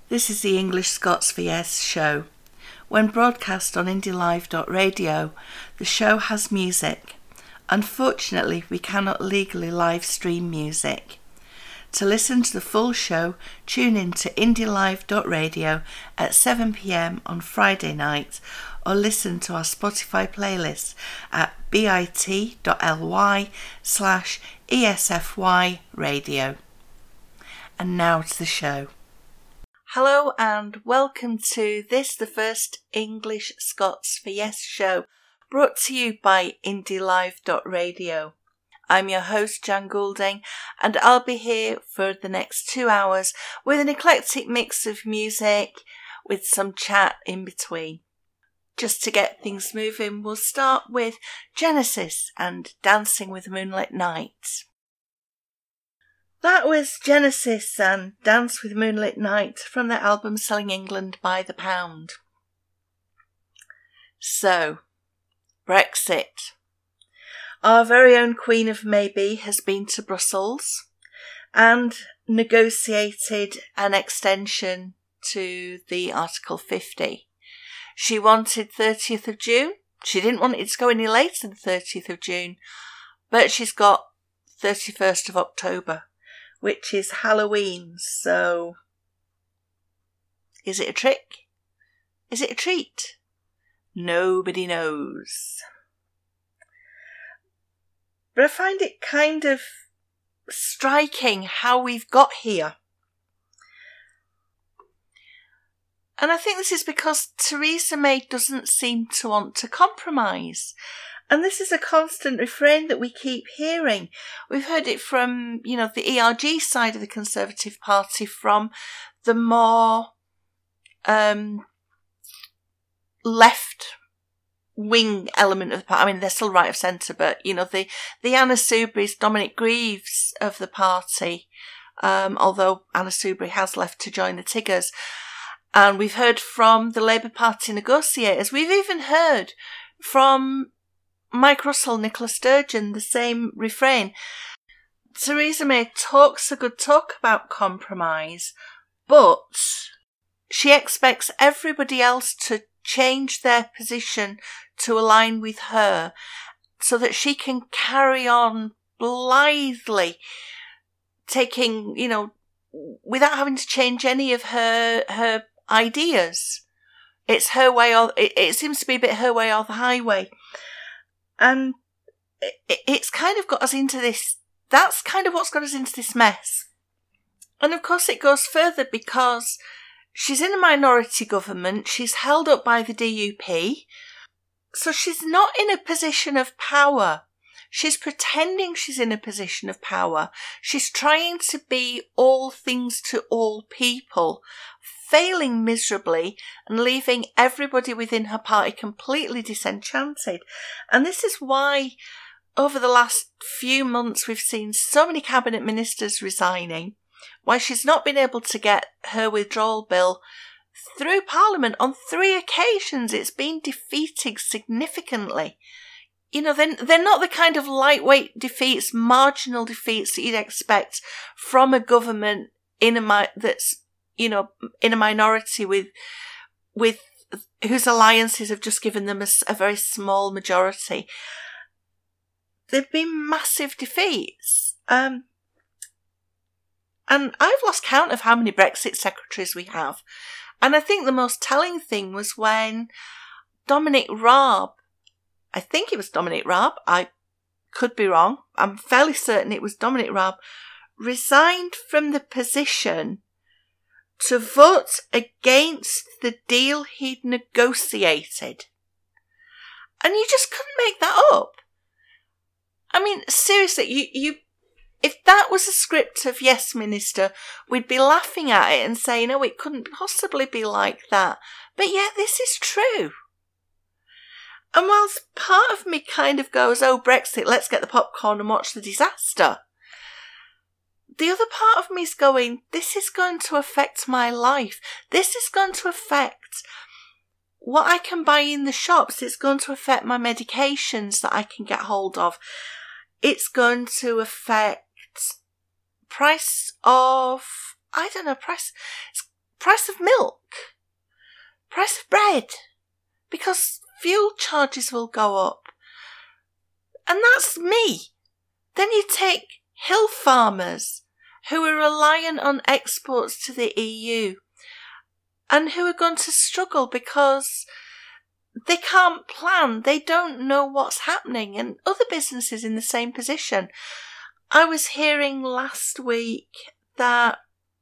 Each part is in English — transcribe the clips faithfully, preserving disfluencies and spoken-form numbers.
This is the English Scots V S show. When broadcast on indie live dot radio, the show has music. Unfortunately, we cannot legally live stream music. To listen to the full show, tune in to indie live dot radio at seven p.m. on Friday night, or listen to our Spotify playlist at bit.ly slash ESFY radio. And now to the show. Hello and welcome to this, the first English Scots V S show, brought to you by indie live dot radio. I'm your host, Jan Goulding, and I'll be here for the next two hours with an eclectic mix of music with some chat in between. Just to get things moving, we'll start with Genesis and Dancing with Moonlit Night. That was Genesis and Dance with Moonlit Night from their album Selling England by the Pound. So, Brexit. Our very own Queen of Maybe has been to Brussels and negotiated an extension to the Article fifty. She wanted thirtieth of June. She didn't want it to go any later than thirtieth of June, but she's got thirty-first of October, which is Halloween. So, is it a trick? Is it a treat? Nobody knows. But I find it kind of striking how we've got here. And I think this is because Theresa May doesn't seem to want to compromise. And this is a constant refrain that we keep hearing. We've heard it from, you know, the E R G side of the Conservative Party, from the more um, left-wing element of the party. I mean, they're still right of centre, but, you know, the, the Anna Soubry's, Dominic Greaves of the party, um, although Anna Soubry has left to join the Tiggers. And we've heard from the Labour Party negotiators. We've even heard from Mike Russell, Nicola Sturgeon, the same refrain. Theresa May talks a good talk about compromise, but she expects everybody else to change their position to align with her so that she can carry on blithely, taking, you know, without having to change any of her her ideas. It's her way or it, it seems to be a bit her way or the highway. And it, it's kind of got us into this, that's kind of what's got us into this mess. And of course it goes further because she's in a minority government, she's held up by the D U P, so she's not in a position of power. She's pretending she's in a position of power. She's trying to be all things to all people, failing miserably and leaving everybody within her party completely disenchanted. And this is why over the last few months we've seen so many cabinet ministers resigning, why she's not been able to get her withdrawal bill through Parliament. On three occasions it's been defeated significantly. You know, they're, they're not the kind of lightweight defeats, marginal defeats that you'd expect from a government in a mi- that's, you know, in a minority with, with whose alliances have just given them a, a very small majority. They've been massive defeats. Um, and I've lost count of how many Brexit secretaries we have. And I think the most telling thing was when Dominic Raab, I think it was Dominic Raab, I could be wrong, I'm fairly certain it was Dominic Raab, resigned from the position to vote against the deal he'd negotiated. And you just couldn't make that up. I mean, seriously, you, you, if that was a script of Yes Minister, we'd be laughing at it and saying, oh, it couldn't possibly be like that. But yet this is true. And whilst part of me kind of goes, oh, Brexit, let's get the popcorn and watch the disaster, the other part of me is going, this is going to affect my life. This is going to affect what I can buy in the shops. It's going to affect my medications that I can get hold of. It's going to affect price of, I don't know, price, price of milk, price of bread, because fuel charges will go up. And that's me. Then you take hill farmers who are reliant on exports to the E U and who are going to struggle because they can't plan. They don't know what's happening, and other businesses in the same position. I was hearing last week that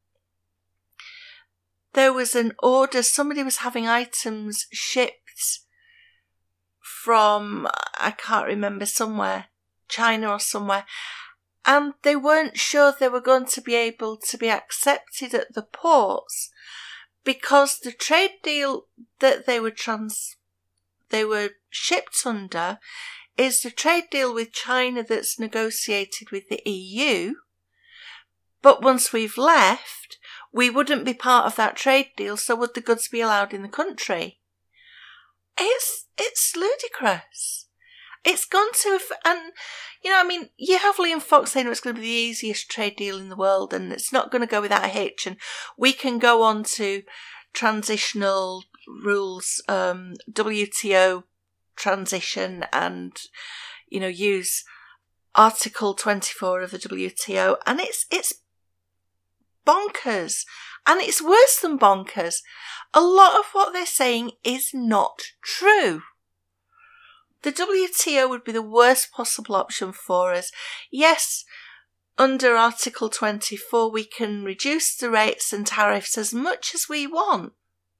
there was an order, somebody was having items shipped from, I can't remember, somewhere, China or somewhere, and they weren't sure they were going to be able to be accepted at the ports because the trade deal that they were trans they were shipped under is the trade deal with China that's negotiated with the E U. But once we've left, we wouldn't be part of that trade deal, so would the goods be allowed in the country? It's it's ludicrous. It's gone to, and, you know, I mean, you have Liam Fox saying it's going to be the easiest trade deal in the world and it's not going to go without a hitch, and we can go on to transitional rules, um, W T O transition, and, you know, use Article twenty-four of the W T O, and it's it's bonkers, and it's worse than bonkers. A lot of what they're saying is not true. The W T O would be the worst possible option for us. Yes, under Article twenty-four, we can reduce the rates and tariffs as much as we want.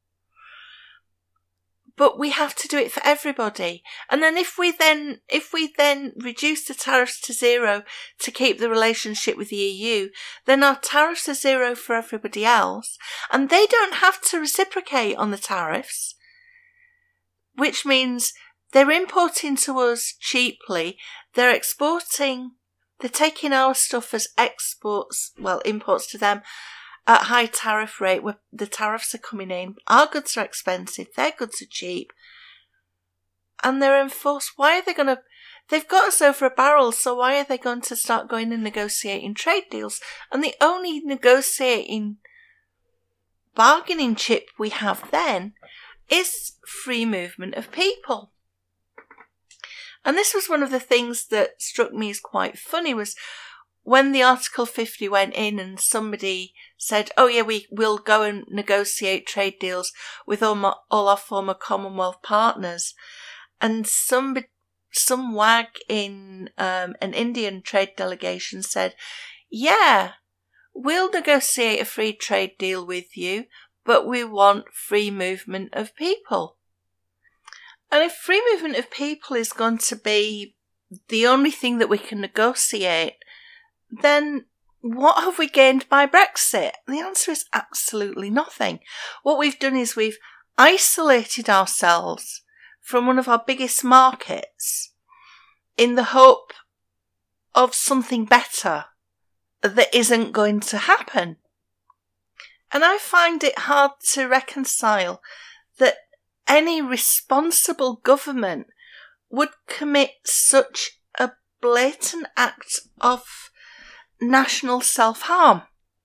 But we have to do it for everybody. And then if we then, if we then reduce the tariffs to zero to keep the relationship with the E U, then our tariffs are zero for everybody else. And they don't have to reciprocate on the tariffs, which means they're importing to us cheaply. They're exporting, they're taking our stuff as exports, well, imports to them at high tariff rate where the tariffs are coming in. Our goods are expensive, their goods are cheap. And they're enforced. Why are they going to, they've got us over a barrel, so why are they going to start going and negotiating trade deals? And the only negotiating bargaining chip we have then is free movement of people. And this was one of the things that struck me as quite funny, was when the Article fifty went in and somebody said, oh yeah, we will go and negotiate trade deals with all, my, all our former Commonwealth partners. And some, some wag in um, an Indian trade delegation said, yeah, we'll negotiate a free trade deal with you, but we want free movement of people. And if free movement of people is going to be the only thing that we can negotiate, then what have we gained by Brexit? The answer is absolutely nothing. What we've done is we've isolated ourselves from one of our biggest markets in the hope of something better that isn't going to happen. And I find it hard to reconcile that any responsible government would commit such a blatant act of national self-harm.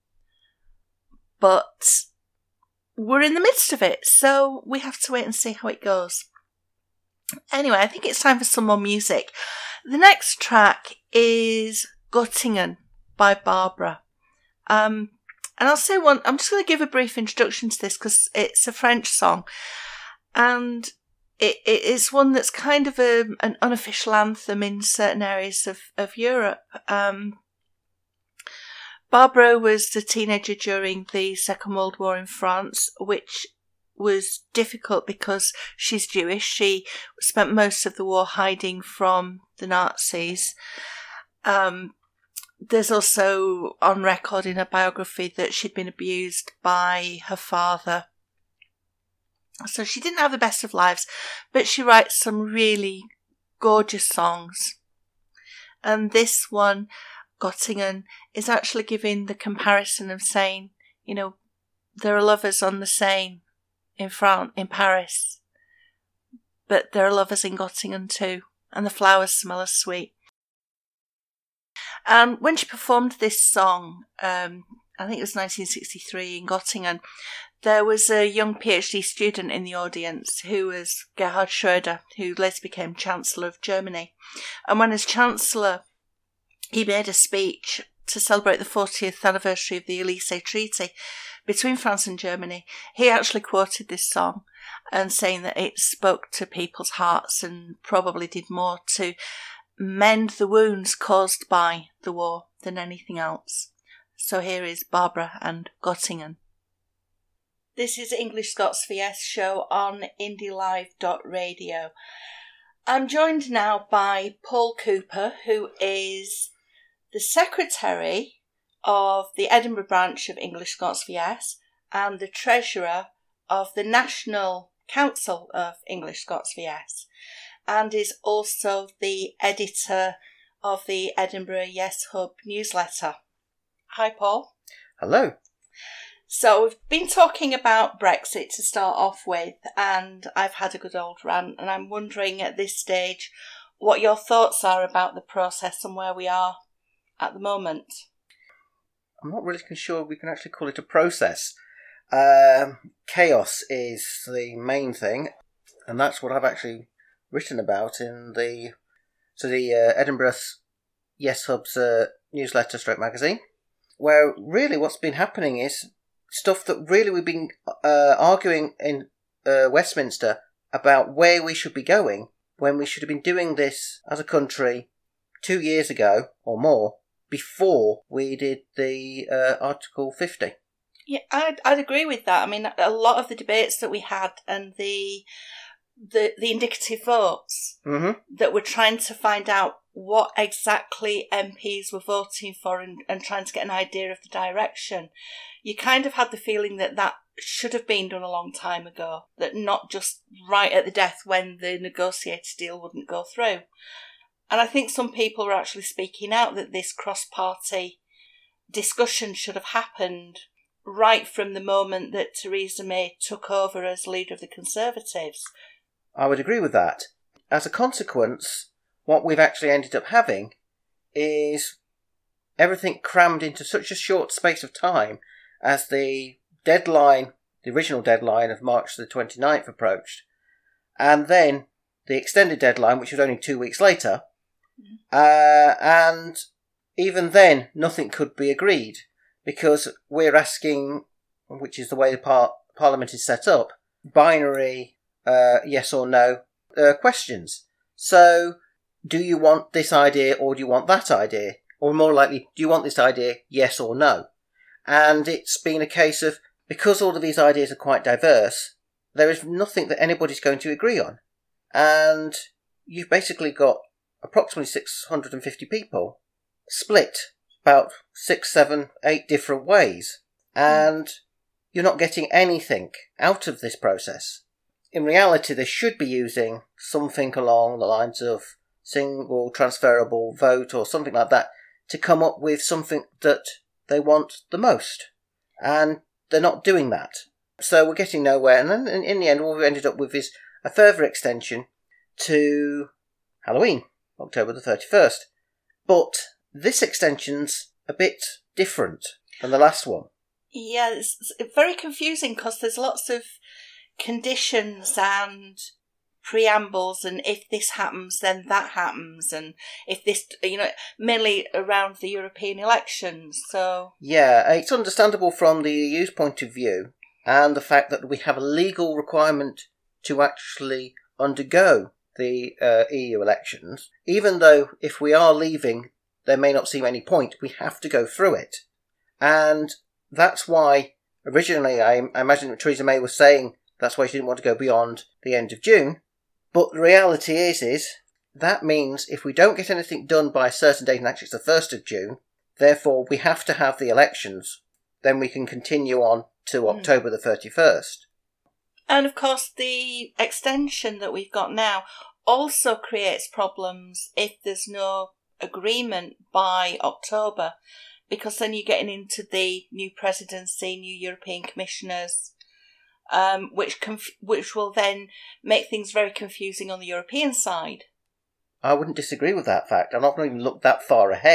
But we're in the midst of it, so we have to wait and see how it goes. Anyway, I think it's time for some more music. The next track is Göttingen by Barbara. Um, and I'll say one, I'm just going to give a brief introduction to this because it's a French song. And it, it is one that's kind of a, an unofficial anthem in certain areas of, of Europe. Um, Barbara was a teenager during the Second World War in France, which was difficult because she's Jewish. She spent most of the war hiding from the Nazis. Um, there's also on record in her biography that she'd been abused by her father. So she didn't have the best of lives, but she writes some really gorgeous songs. And this one, Göttingen, is actually giving the comparison of saying, you know, there are lovers on the Seine in France, in Paris, but there are lovers in Göttingen too, and the flowers smell as sweet. And when she performed this song, um, I think it was nineteen sixty-three in Göttingen, there was a young PhD student in the audience who was Gerhard Schröder, who later became Chancellor of Germany. And when as Chancellor, he made a speech to celebrate the fortieth anniversary of the Elysee Treaty between France and Germany. He actually quoted this song and saying that it spoke to people's hearts and probably did more to mend the wounds caused by the war than anything else. So here is Barbara and Göttingen. This is English Scots V S show on indie live dot radio. I'm joined now by Paul Cooper, who is the Secretary of the Edinburgh branch of English Scots V S and the Treasurer of the National Council of English Scots V S, and is also the editor of the Edinburgh Yes Hub newsletter. Hi, Paul. Hello. So we've been talking about Brexit to start off with, and I've had a good old rant, and I'm wondering at this stage what your thoughts are about the process and where we are at the moment. I'm not really sure we can actually call it a process. Um, chaos is the main thing, and that's what I've actually written about in the so the uh, Edinburgh Yes Hub's uh, newsletter stroke magazine, where really what's been happening is stuff that really we've been uh, arguing in uh, Westminster about where we should be going, when we should have been doing this as a country two years ago or more, before we did the uh, Article fifty. Yeah, I'd, I'd agree with that. I mean, a lot of the debates that we had and the the, the indicative votes mm-hmm. that were trying to find out what exactly M Ps were voting for and, and trying to get an idea of the direction, you kind of had the feeling that that should have been done a long time ago, that not just right at the death when the negotiated deal wouldn't go through. And I think some people were actually speaking out that this cross-party discussion should have happened right from the moment that Theresa May took over as leader of the Conservatives. I would agree with that. As a consequence, what we've actually ended up having is everything crammed into such a short space of time as the deadline, the original deadline of March the twenty-ninth approached, and then the extended deadline, which was only two weeks later, mm-hmm. uh, and even then nothing could be agreed, because we're asking, which is the way the par- Parliament is set up, binary uh, yes or no uh, questions. So, do you want this idea or do you want that idea? Or more likely, do you want this idea, yes or no? And it's been a case of, because all of these ideas are quite diverse, there is nothing that anybody's going to agree on. And you've basically got approximately six hundred fifty people split about six, seven, eight different ways. And you're not getting anything out of this process. In reality, they should be using something along the lines of single transferable vote or something like that to come up with something that they want the most. And they're not doing that. So we're getting nowhere. And then in the end, what we've ended up with is a further extension to Halloween, October the thirty-first. But this extension's a bit different than the last one. Yeah, it's very confusing because there's lots of conditions and preambles, and if this happens, then that happens, and if this, you know, mainly around the European elections. So yeah, it's understandable from the E U's point of view, and the fact that we have a legal requirement to actually undergo the uh, E U elections. Even though if we are leaving, there may not seem any point, we have to go through it, and that's why originally I, I imagine that Theresa May was saying that's why she didn't want to go beyond the end of June. But the reality is, is that means if we don't get anything done by a certain date, and actually it's the first of June, therefore we have to have the elections, then we can continue on to mm. October the thirty-first. And of course the extension that we've got now also creates problems if there's no agreement by October, because then you're getting into the new presidency, new European commissioners, Um, which conf- which will then make things very confusing on the European side. I wouldn't disagree with that fact. I've not even looked that far ahead.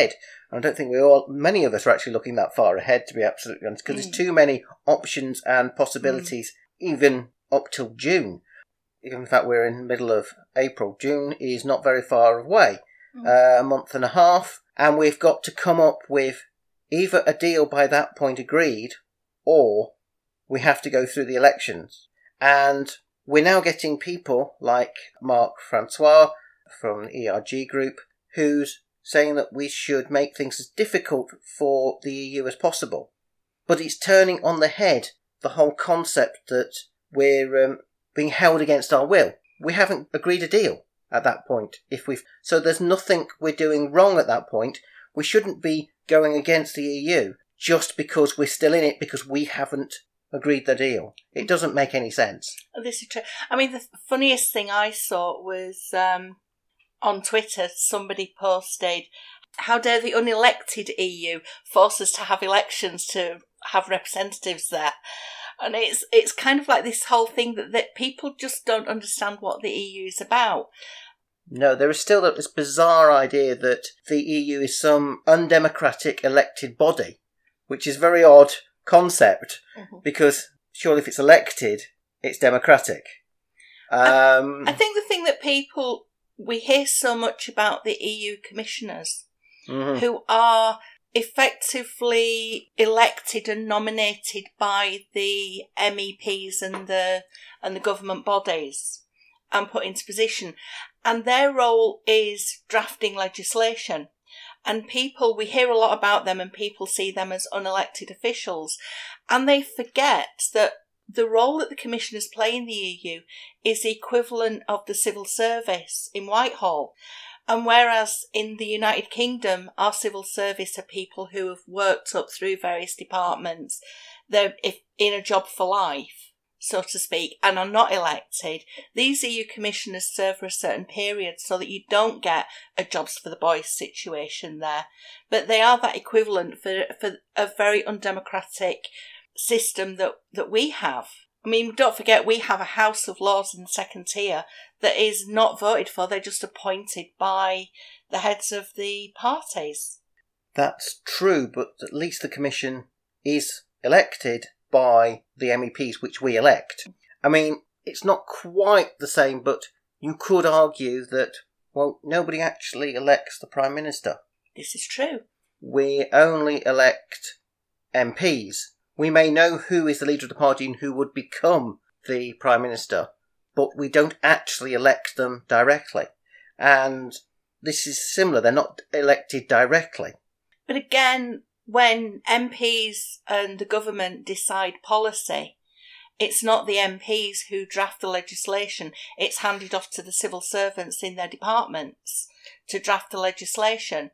I don't think we all, many of us are actually looking that far ahead, to be absolutely honest, because mm. there's too many options and possibilities, mm. even up till June. In fact, we're in the middle of April. June is not very far away, mm. uh, a month and a half, and we've got to come up with either a deal by that point agreed, or we have to go through the elections. And we're now getting people like Marc Francois from the E R G group, who's saying that we should make things as difficult for the E U as possible. But it's turning on the head the whole concept that we're um, being held against our will. We haven't agreed a deal at that point. If we've So there's nothing we're doing wrong at that point. We shouldn't be going against the E U just because we're still in it because we haven't agreed the deal. It doesn't make any sense. This is true. I mean, the funniest thing I saw was um, on Twitter, somebody posted, "How dare the unelected E U force us to have elections to have representatives there?" And it's it's kind of like this whole thing that, that people just don't understand what the E U is about. No, there is still this bizarre idea that the E U is some undemocratic elected body, which is a very odd concept, mm-hmm. because surely if it's elected, it's democratic. Um, I, I think the thing that people, we hear so much about the E U commissioners, mm-hmm. who are effectively elected and nominated by the M E Ps and the and the government bodies and put into position. And their role is drafting legislation. And people, we hear a lot about them and people see them as unelected officials. And they forget that the role that the commissioners play in the E U is the equivalent of the civil service in Whitehall. And whereas in the United Kingdom, our civil service are people who have worked up through various departments, they're if, in a job for life, so to speak, and are not elected, these E U commissioners serve for a certain period so that you don't get a jobs for the boys situation there. But they are that equivalent for, for a very undemocratic system that, that we have. I mean, don't forget, we have a House of Lords in the second tier that is not voted for. They're just appointed by the heads of the parties. That's true, but at least the Commission is elected by the M E Ps, which we elect. I mean, it's not quite the same, but you could argue that, well, nobody actually elects the Prime Minister. This is true. We only elect M Ps. We may know who is the leader of the party and who would become the Prime Minister, but we don't actually elect them directly. And this is similar. They're not elected directly. But again, when M Ps and the government decide policy, it's not the M Ps who draft the legislation. It's handed off to the civil servants in their departments to draft the legislation.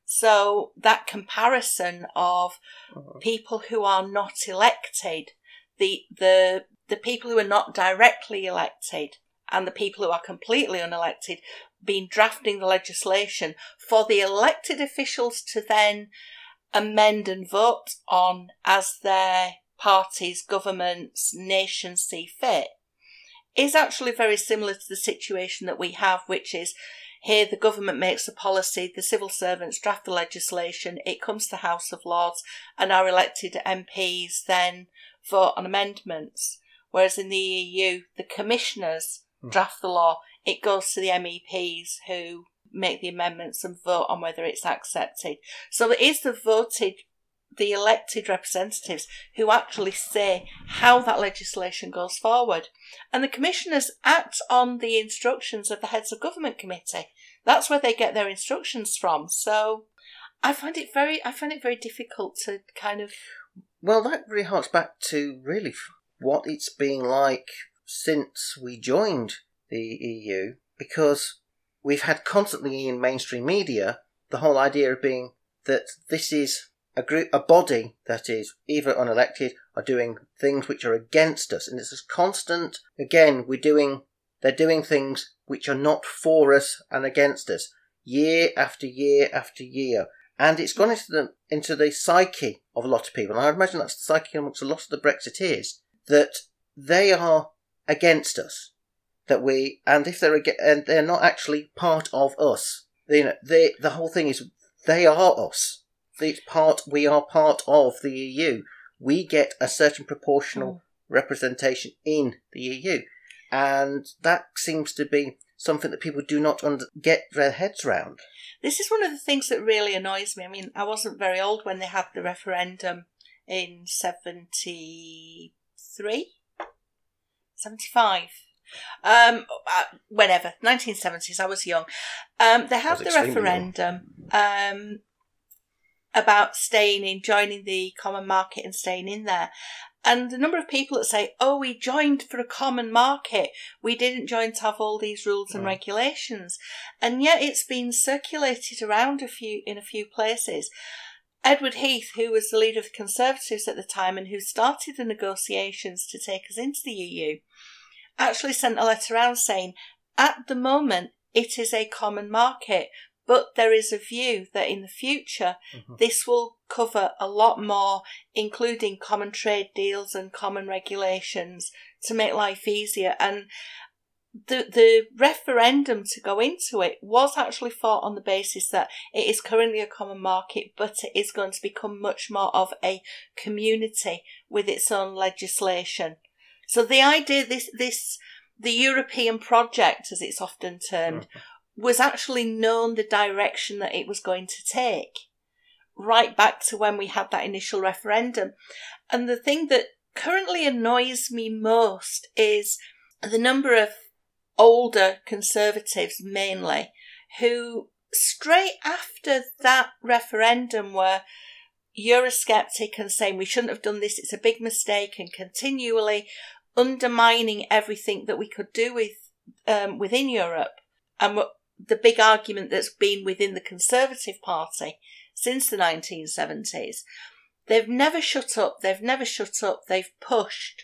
So that comparison of people who are not elected, the the the people who are not directly elected and the people who are completely unelected being drafting the legislation for the elected officials to then amend and vote on as their parties, governments, nations see fit, is actually very similar to the situation that we have, which is here the government makes a policy, the civil servants draft the legislation, it comes to the House of Lords, and our elected M Ps then vote on amendments. Whereas in the E U, the commissioners mm. draft the law, it goes to the M E Ps who make the amendments and vote on whether it's accepted. So it is the voted, the elected representatives who actually say how that legislation goes forward. And the commissioners act on the instructions of the heads of government committee. That's where they get their instructions from. So I find it very, I find it very difficult to kind of... Well, that really harks back to really what it's been like since we joined the E U, because we've had constantly in mainstream media the whole idea of being that this is a group, a body that is either unelected or doing things which are against us, and it's this constant. Again, we're doing, they're doing things which are not for us and against us, year after year after year, and it's gone into the into the psyche of a lot of people. And I imagine that's the psyche amongst a lot of the Brexiteers, that they are against us. That we, and if they're and they're not actually part of us, you know, they, the whole thing is they are us. it's part. We are part of the E U. We get a certain proportional mm. representation in the E U, and that seems to be something that people do not under- get their heads around. This is one of the things that really annoys me. I mean, I wasn't very old when they had the referendum in seventy-three, seventy-five. Um, uh, whenever, nineteen seventies, I was young. Um, they had the referendum um, about staying in, joining the common market and staying in there. And the number of people that say, oh, we joined for a common market. We didn't join to have all these rules and mm. regulations. And yet it's been circulated around a few in a few places. Edward Heath, who was the leader of the Conservatives at the time and who started the negotiations to take us into the E U, actually sent a letter around saying, at the moment, it is a common market, but there is a view that in the future, mm-hmm. this will cover a lot more, including common trade deals and common regulations to make life easier. And the the referendum to go into it was actually fought on the basis that it is currently a common market, but it is going to become much more of a community with its own legislation. So the idea, this, this, the European project, as it's often termed, mm-hmm. was actually known the direction that it was going to take, right back to when we had that initial referendum. And the thing that currently annoys me most is the number of older Conservatives, mainly, who straight after that referendum were Eurosceptic and saying we shouldn't have done this, it's a big mistake, and continually undermining everything that we could do with um, within Europe. And the big argument that's been within the Conservative Party since the nineteen seventies, they've never shut up, they've never shut up, they've pushed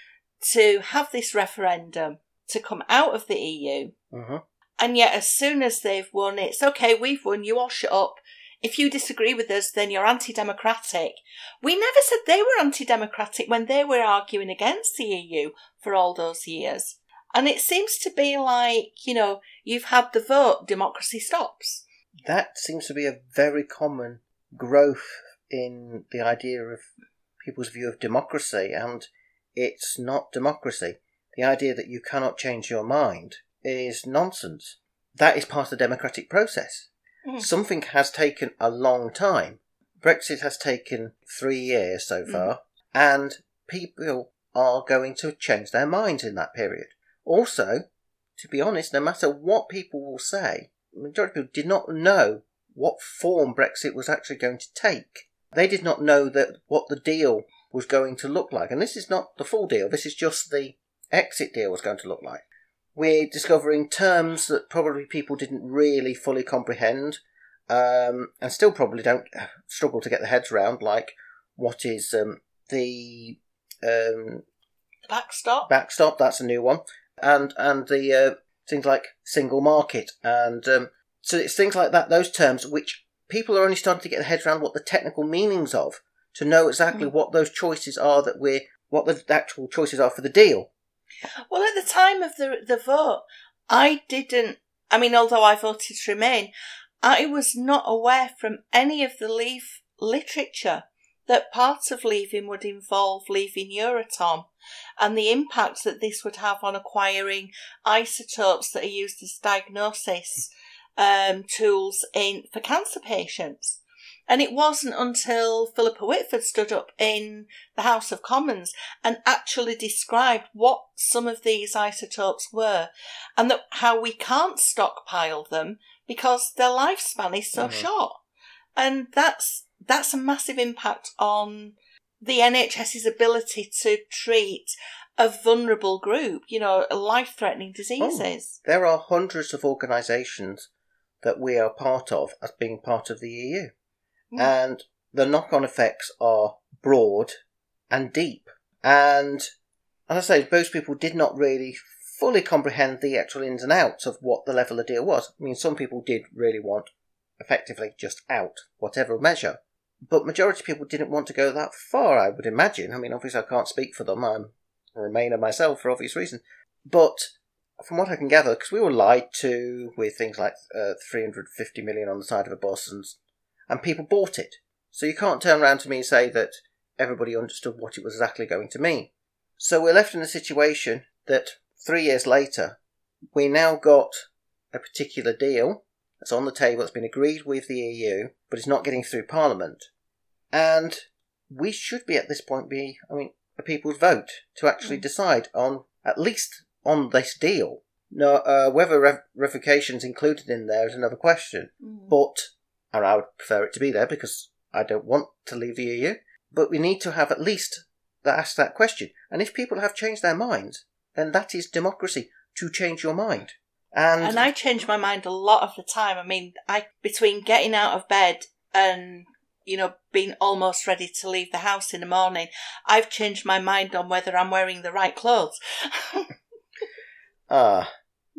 to have this referendum to come out of the E U. Uh-huh. And yet as soon as they've won, it's okay, we've won, you all shut up. If you disagree with us, then you're anti-democratic. We never said they were anti-democratic when they were arguing against the E U for all those years. And it seems to be like, you know, you've had the vote, democracy stops. That seems to be a very common growth in the idea of people's view of democracy, and it's not democracy. The idea that you cannot change your mind is nonsense. That is part of the democratic process. Mm. Something has taken a long time. Brexit has taken three years so far, mm. and people are going to change their minds in that period. Also, to be honest, no matter what people will say, the majority of people did not know what form Brexit was actually going to take. They did not know that what the deal was going to look like. And this is not the full deal, this is just the exit deal was going to look like. We're discovering terms that probably people didn't really fully comprehend, um, and still probably don't struggle to get their heads around, like what is um, the um, backstop. Backstop, that's a new one, and and the uh, things like single market, and um, so it's things like that. Those terms which people are only starting to get their heads around what the technical meanings of, to know exactly mm. what those choices are that we're what the actual choices are for the deal. Well, at the time of the the vote, I didn't, I mean, although I voted to remain, I was not aware from any of the Leave literature that part of leaving would involve leaving Euratom and the impact that this would have on acquiring isotopes that are used as diagnosis um, tools in for cancer patients. And it wasn't until Philippa Whitford stood up in the House of Commons and actually described what some of these isotopes were, and that how we can't stockpile them because their lifespan is so mm-hmm. short. And that's that's a massive impact on the N H S's ability to treat a vulnerable group, you know, life-threatening diseases. Oh, there are hundreds of organisations that we are part of as being part of the E U. Mm. And the knock-on effects are broad and deep. And, as I say, most people did not really fully comprehend the actual ins and outs of what the level of deal was. I mean, some people did really want, effectively, just out, whatever measure. But majority of people didn't want to go that far, I would imagine. I mean, obviously I can't speak for them. I'm a Remainer myself for obvious reasons. But from what I can gather, because we were lied to with things like uh, three hundred fifty million on the side of a bus, and and people bought it. So you can't turn around to me and say that everybody understood what it was exactly going to mean. So we're left in a situation that three years later, we now got a particular deal that's on the table, that's been agreed with the E U, but it's not getting through Parliament. And we should be at this point be, I mean, a people's vote to actually mm. decide on, at least on this deal. No, uh, whether rev- revocation's included in there is another question. Mm. But, and I would prefer it to be there because I don't want to leave the E U, but we need to have at least that ask that question. And if people have changed their minds, then that is democracy, to change your mind. And, and I change my mind a lot of the time. I mean, I between getting out of bed and, you know, being almost ready to leave the house in the morning, I've changed my mind on whether I'm wearing the right clothes. Ah.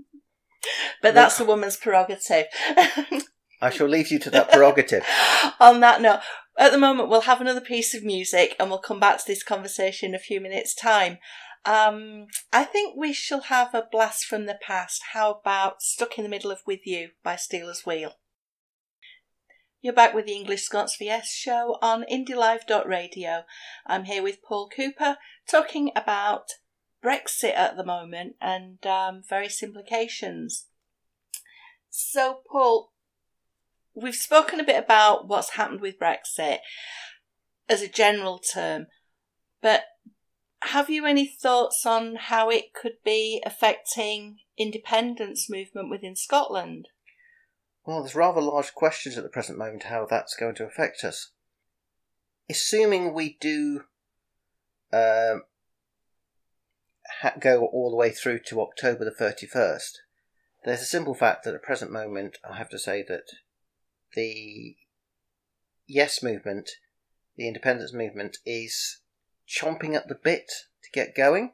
But that's well, a woman's prerogative. I shall leave you to that prerogative. On that note, at the moment, we'll have another piece of music and we'll come back to this conversation in a few minutes' time. Um, I think we shall have a blast from the past. How about Stuck in the Middle of With You by Stealers Wheel? You're back with the English Scots V S show on indie live dot radio. I'm here with Paul Cooper talking about Brexit at the moment and um, various implications. So, Paul, we've spoken a bit about what's happened with Brexit as a general term, but have you any thoughts on how it could be affecting independence movement within Scotland? Well, there's rather large questions at the present moment how that's going to affect us. Assuming we do um, ha- go all the way through to October the thirty-first, there's a simple fact that at the present moment, I have to say that the Yes movement, the independence movement, is chomping at the bit to get going.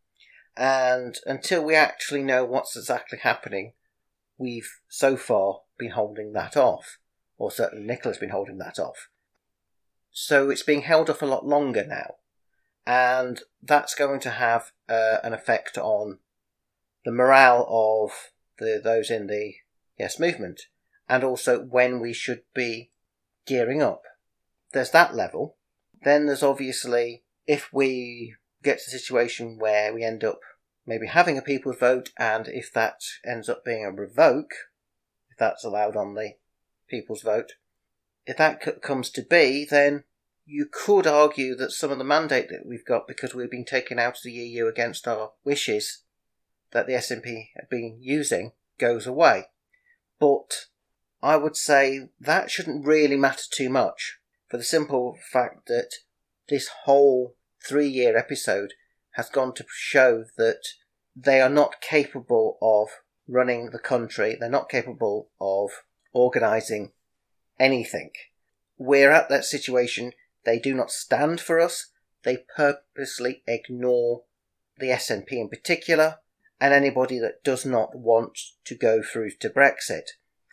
And until we actually know what's exactly happening, we've so far been holding that off. Or certainly Nicola's been holding that off. So it's being held off a lot longer now. And that's going to have uh, an effect on the morale of the those in the Yes movement. And also when we should be gearing up. There's that level. Then there's obviously, if we get to a situation where we end up maybe having a people's vote, and if that ends up being a revoke, if that's allowed on the people's vote, if that c- comes to be, then you could argue that some of the mandate that we've got, because we've been taken out of the E U against our wishes, that the S N P have been using, goes away. But I would say that shouldn't really matter too much, for the simple fact that this whole three-year episode has gone to show that they are not capable of running the country. They're not capable of organising anything. We're at that situation. They do not stand for us. They purposely ignore the S N P in particular, and anybody that does not want to go through to Brexit.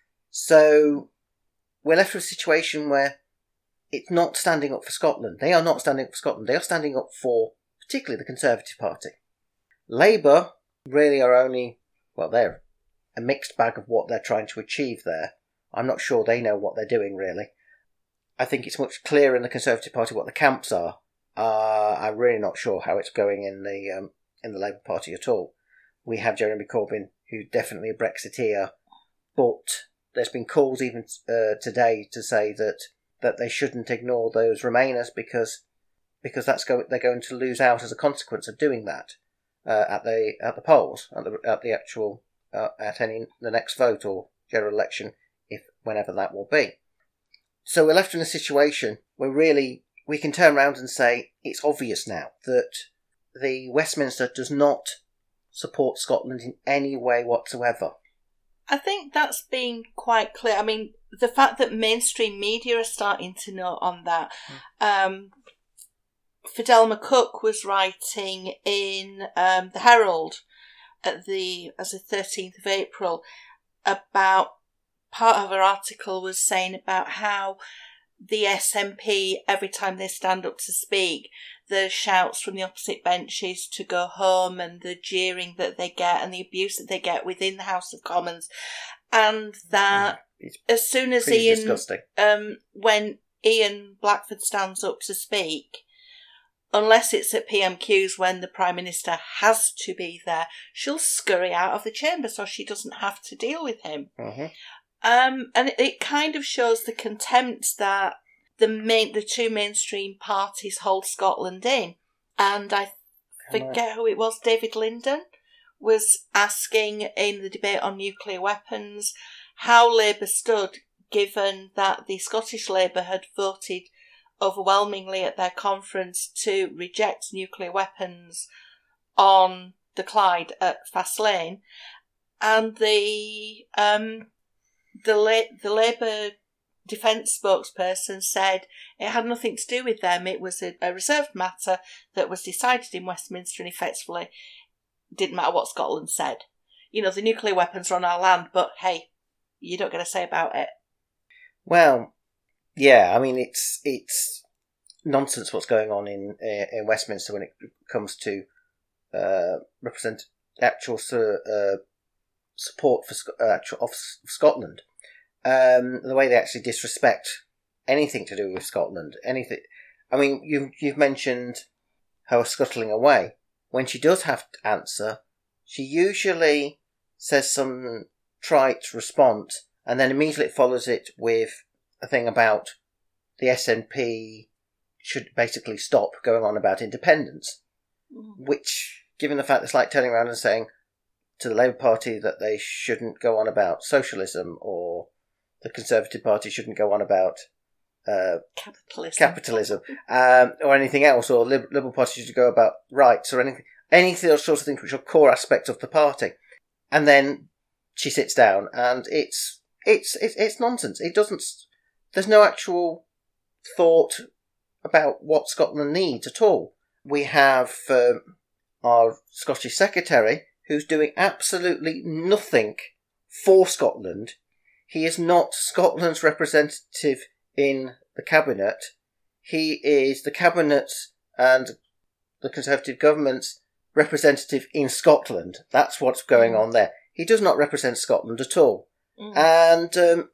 So we're left with a situation where it's not standing up for Scotland. They are not standing up for Scotland. They are standing up for particularly the Conservative Party. Labour really are only, well, they're a mixed bag of what they're trying to achieve there. I'm not sure they know what they're doing, really. I think it's much clearer in the Conservative Party what the camps are. Uh, I'm really not sure how it's going in the um, in the Labour Party at all. We have Jeremy Corbyn, who's definitely a Brexiteer, but there's been calls even uh, today to say that, that they shouldn't ignore those Remainers because because that's go, they're going to lose out as a consequence of doing that uh, at the at the polls, at the at the actual uh, at any the next vote or general election, if whenever that will be. So we're left in a situation where really we can turn around and say it's obvious now that the Westminster does not support Scotland in any way whatsoever. I think that's been quite clear. I mean, the fact that mainstream media are starting to know on that. Mm. Um, Fidelma Cook was writing in um, the Herald at the as the thirteenth of April about, part of her article was saying about how the S N P, every time they stand up to speak, the shouts from the opposite benches to go home and the jeering that they get and the abuse that they get within the House of Commons. And that it's as soon as Ian, um, when Ian Blackford stands up to speak, unless it's at P M Qs when the Prime Minister has to be there, she'll scurry out of the chamber so she doesn't have to deal with him. Mm-hmm. Um, and it, it kind of shows the contempt that the main, the two mainstream parties hold Scotland in. And I forget who it was, David Linden, was asking in the debate on nuclear weapons how Labour stood, given that the Scottish Labour had voted overwhelmingly at their conference to reject nuclear weapons on the Clyde at Fastlane, and the um, the La- the Labour defence spokesperson said it had nothing to do with them. It was a, a reserved matter that was decided in Westminster, and effectively didn't matter what Scotland said. You know, the nuclear weapons are on our land, but hey, you don't get a say about it. Well, yeah, I mean, it's it's nonsense what's going on in in Westminster when it comes to uh, represent actual uh, support for uh, actual of Scotland. Um, the way they actually disrespect anything to do with Scotland, anything. I mean, you've you've mentioned her scuttling away. When she does have to answer, she usually says some trite response, and then immediately follows it with a thing about the S N P should basically stop going on about independence. Mm. Which, given the fact it's like turning around and saying to the Labour Party that they shouldn't go on about socialism, or the Conservative Party shouldn't go on about uh, capitalism, capitalism um, or anything else, or Lib- Liberal Party should go about rights, or anything, any sorts of things which are core aspects of the party. And then she sits down, and it's it's it's, it's nonsense. It doesn't. There's no actual thought about what Scotland needs at all. We have um, our Scottish Secretary, who's doing absolutely nothing for Scotland. He is not Scotland's representative in the Cabinet. He is the Cabinet's and the Conservative government's representative in Scotland. That's what's going on there. He does not represent Scotland at all. Mm. And, um,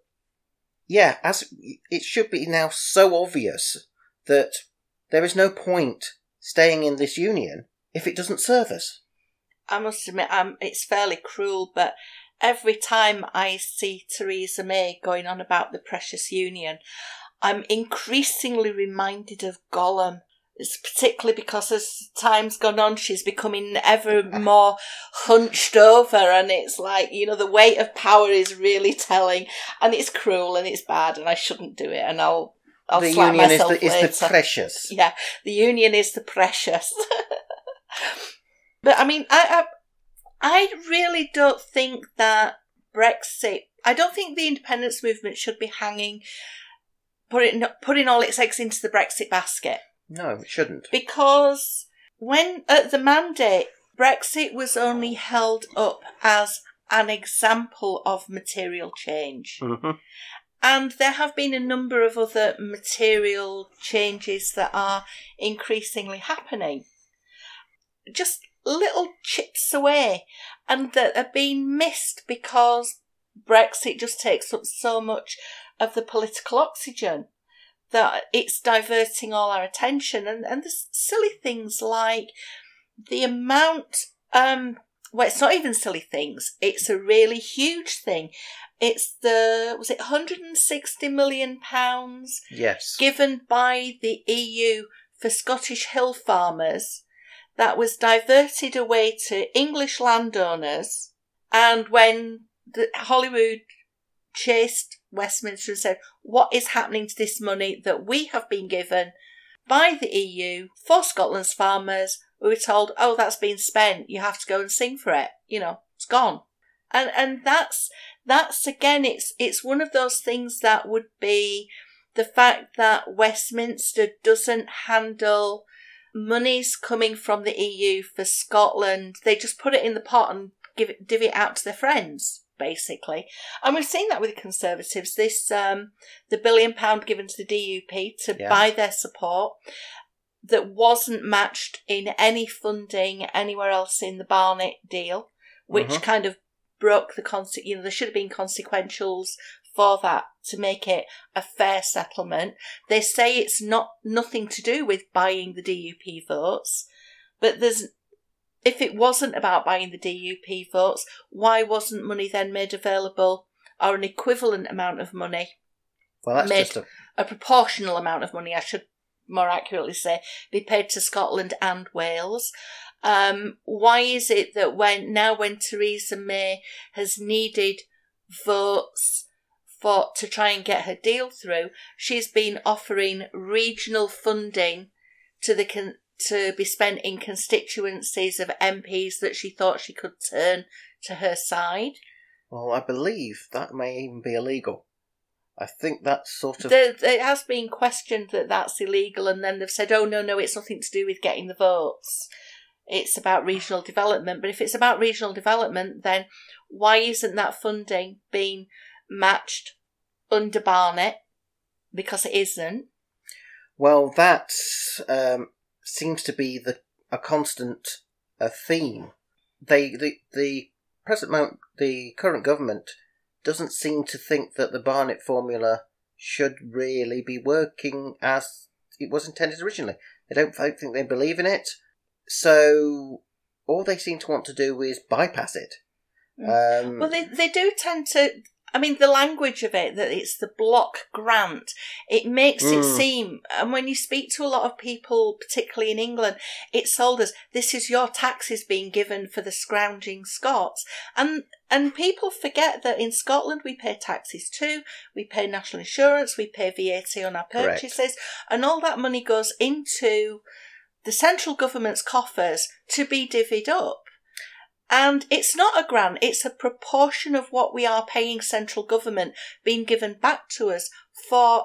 yeah, as it should be now so obvious that there is no point staying in this union if it doesn't serve us. I must admit, um, it's fairly cruel, but every time I see Theresa May going on about the precious union, I'm increasingly reminded of Gollum. It's particularly because as time's gone on, she's becoming ever more hunched over, and it's like, you know, the weight of power is really telling, and it's cruel and it's bad, and I shouldn't do it, and I'll I'll the slap union myself is the, later. is the precious. Yeah, the union is the precious. But I mean, I, I I really don't think that Brexit. I don't think the independence movement should be hanging, putting putting all its eggs into the Brexit basket. No, it shouldn't. Because when at the mandate, Brexit was only held up as an example of material change. Mm-hmm. And there have been a number of other material changes that are increasingly happening. Just little chips away, and that are being missed because Brexit just takes up so much of the political oxygen that it's diverting all our attention. And, and there's silly things like the amount, um, well, it's not even silly things, it's a really huge thing. It's the, was it one hundred sixty million pounds yes. given by the E U for Scottish hill farmers that was diverted away to English landowners. And when the Holyrood chased Westminster and said, what is happening to this money that we have been given by the E U for Scotland's farmers? We were told, oh, that's been spent. You have to go and sing for it. You know, it's gone. And and that's, that's again, it's it's one of those things that would be the fact that Westminster doesn't handle monies coming from the E U for Scotland. They just put it in the pot and give it, divvy it out to their friends, basically. And we've seen that with the Conservatives. This, um, the billion pound given to the D U P to yeah. buy their support that wasn't matched in any funding anywhere else in the Barnett deal, which mm-hmm. kind of broke the conse- you know, there should have been consequentials for that to make it a fair settlement. They say it's not nothing to do with buying the D U P votes, but there's if it wasn't about buying the D U P votes, why wasn't money then made available, or an equivalent amount of money? Well, that's made, just a... a proportional amount of money, I should more accurately say, be paid to Scotland and Wales. Um, why is it that when now when Theresa May has needed votes for to try and get her deal through, she's been offering regional funding to the con- to be spent in constituencies of M Ps that she thought she could turn to her side? Well, I believe that may even be illegal. I think that's sort of... There, it has been questioned that that's illegal, and then they've said, oh, no, no, it's nothing to do with getting the votes. It's about regional development. But if it's about regional development, then why isn't that funding being matched under Barnett? Because it isn't. Well, that um, seems to be the a constant uh, theme. They the the present moment, the current government doesn't seem to think that the Barnett formula should really be working as it was intended originally. They don't, I don't think they believe in it. So all they seem to want to do is bypass it. Mm. Um, well, they they do tend to... I mean, the language of it, that it's the block grant, it makes mm. it seem, and when you speak to a lot of people, particularly in England, it's sold as, this is your taxes being given for the scrounging Scots. And and people forget that in Scotland we pay taxes too, we pay national insurance, we pay V A T on our purchases, Correct. And all that money goes into the central government's coffers to be divvied up. And it's not a grant, it's a proportion of what we are paying central government being given back to us for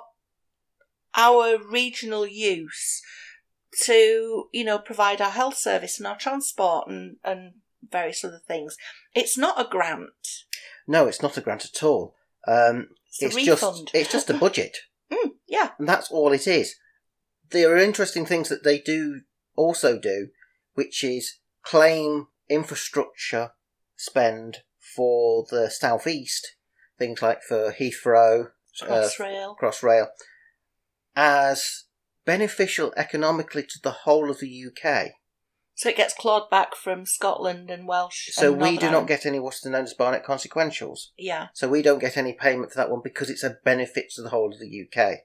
our regional use to, you know, provide our health service and our transport and, and various other things. It's not a grant. No, it's not a grant at all. Um, it's it's a refund. Just, it's just a budget. mm, yeah. And that's all it is. There are interesting things that they do also do, which is claim infrastructure spend for the southeast, things like for Heathrow, Crossrail, uh, Crossrail, as beneficial economically to the whole of the U K. So it gets clawed back from Scotland and Welsh. So and we Northern do Ireland. not get any what's known as Barnett consequentials. Yeah. So we don't get any payment for that one because it's a benefit to the whole of the U K.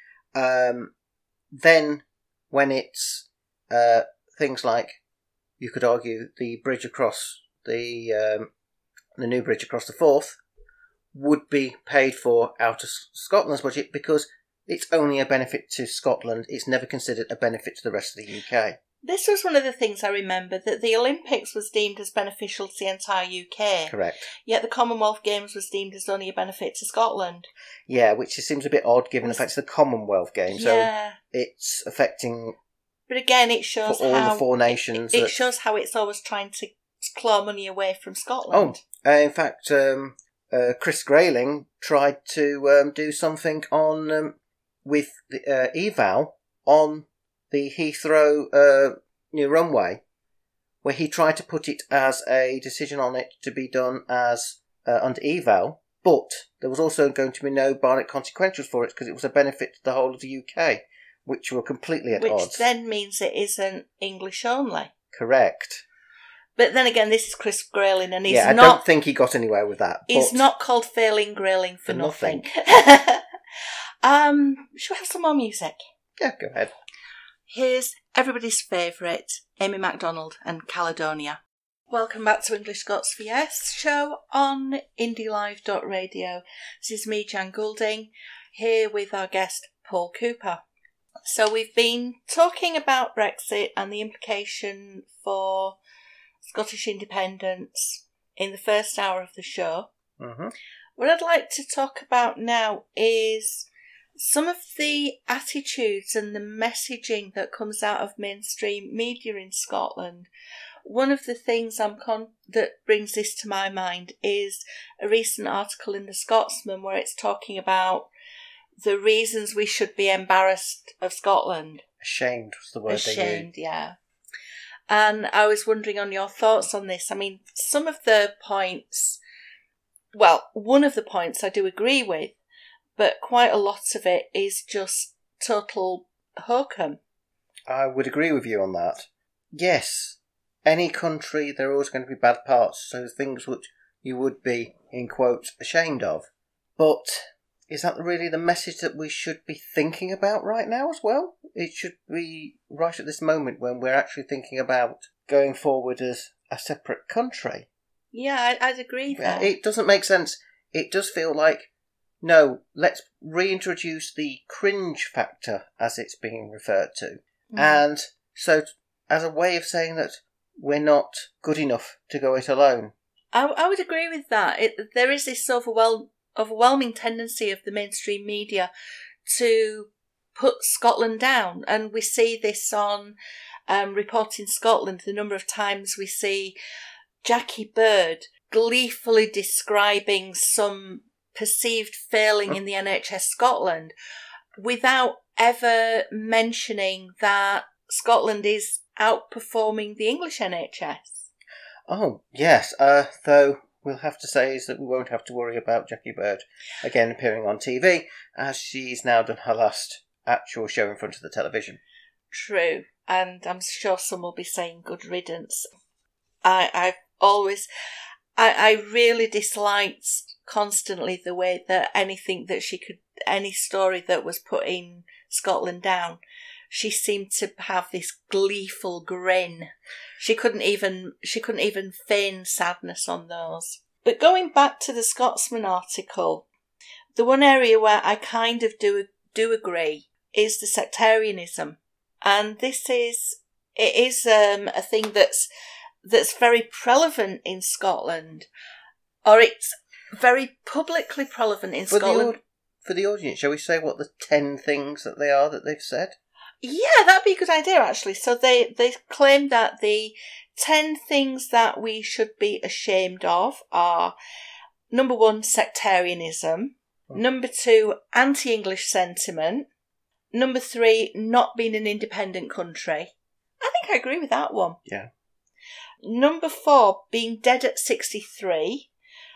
Um, then when it's uh, things like, you could argue, the bridge across the um, the new bridge across the Forth would be paid for out of Scotland's budget because it's only a benefit to Scotland. It's never considered a benefit to the rest of the U K. This was one of the things I remember, that the Olympics was deemed as beneficial to the entire U K. Correct. Yet the Commonwealth Games was deemed as only a benefit to Scotland. Yeah, which seems a bit odd given was... the fact it's the Commonwealth Games. Yeah. So it's affecting... But again, it shows for all how... the four nations. It, it that... shows how it's always trying to claw money away from Scotland. Oh, uh, in fact, um, uh, Chris Grayling tried to um, do something on um, with the uh, eval on the Heathrow uh, new runway, where he tried to put it as a decision on it to be done as uh, under eval, but there was also going to be no Barnett consequentials for it because it was a benefit to the whole of the U K, which were completely at which odds. Which then means it isn't English only. Correct. But then again, this is Chris Grayling, and he's yeah, I not... don't think he got anywhere with that. He's not called Failing Grayling for, for nothing. nothing. um, should we have some more music? Yeah, go ahead. Here's everybody's favourite, Amy MacDonald and Caledonia. Welcome back to English Scots V S show on indie live dot radio. This is me, Jan Goulding, here with our guest, Paul Cooper. So we've been talking about Brexit and the implication for Scottish independence in the first hour of the show. Mm-hmm. What I'd like to talk about now is some of the attitudes and the messaging that comes out of mainstream media in Scotland. One of the things I'm con- that brings this to my mind is a recent article in The Scotsman where it's talking about the reasons we should be embarrassed of Scotland. Ashamed was the word Ashamed, they used. yeah. And I was wondering on your thoughts on this. I mean, some of the points, well, one of the points I do agree with, but quite a lot of it is just total hokum. I would agree with you on that. Yes, any country, there are always going to be bad parts, so things which you would be, in quotes, ashamed of. But is that really the message that we should be thinking about right now as well? It should be right at this moment when we're actually thinking about going forward as a separate country. Yeah, I'd, I'd agree there. It doesn't make sense. It does feel like, no, let's reintroduce the cringe factor, as it's being referred to. Mm. And so, as a way of saying that we're not good enough to go it alone. I, I would agree with that. It, there is this overwhelm, overwhelming tendency of the mainstream media to put Scotland down. And we see this on um, Reporting Scotland, the number of times we see Jackie Bird gleefully describing some perceived failing in the N H S Scotland without ever mentioning that Scotland is outperforming the English N H S. Oh, yes, uh, though we'll have to say is that we won't have to worry about Jackie Bird again appearing on T V, as she's now done her last actual show in front of the television. True, and I'm sure some will be saying good riddance. I, I've always... I, I really disliked constantly the way that anything that she could... Any story that was putting Scotland down, she seemed to have this gleeful grin. She couldn't even she couldn't even feign sadness on those. But going back to the Scotsman article, the one area where I kind of do do agree is the sectarianism, and this is it is um, a thing that's that's very prevalent in Scotland, or it's very publicly prevalent in for Scotland. The, for the audience, shall we say what the ten things that they are that they've said? Yeah, that'd be a good idea, actually. So they, they claim that the ten things that we should be ashamed of are, number one, sectarianism. Oh. Number two, anti-English sentiment. Number three, not being an independent country. I think I agree with that one. Yeah. Number four, being dead at sixty-three.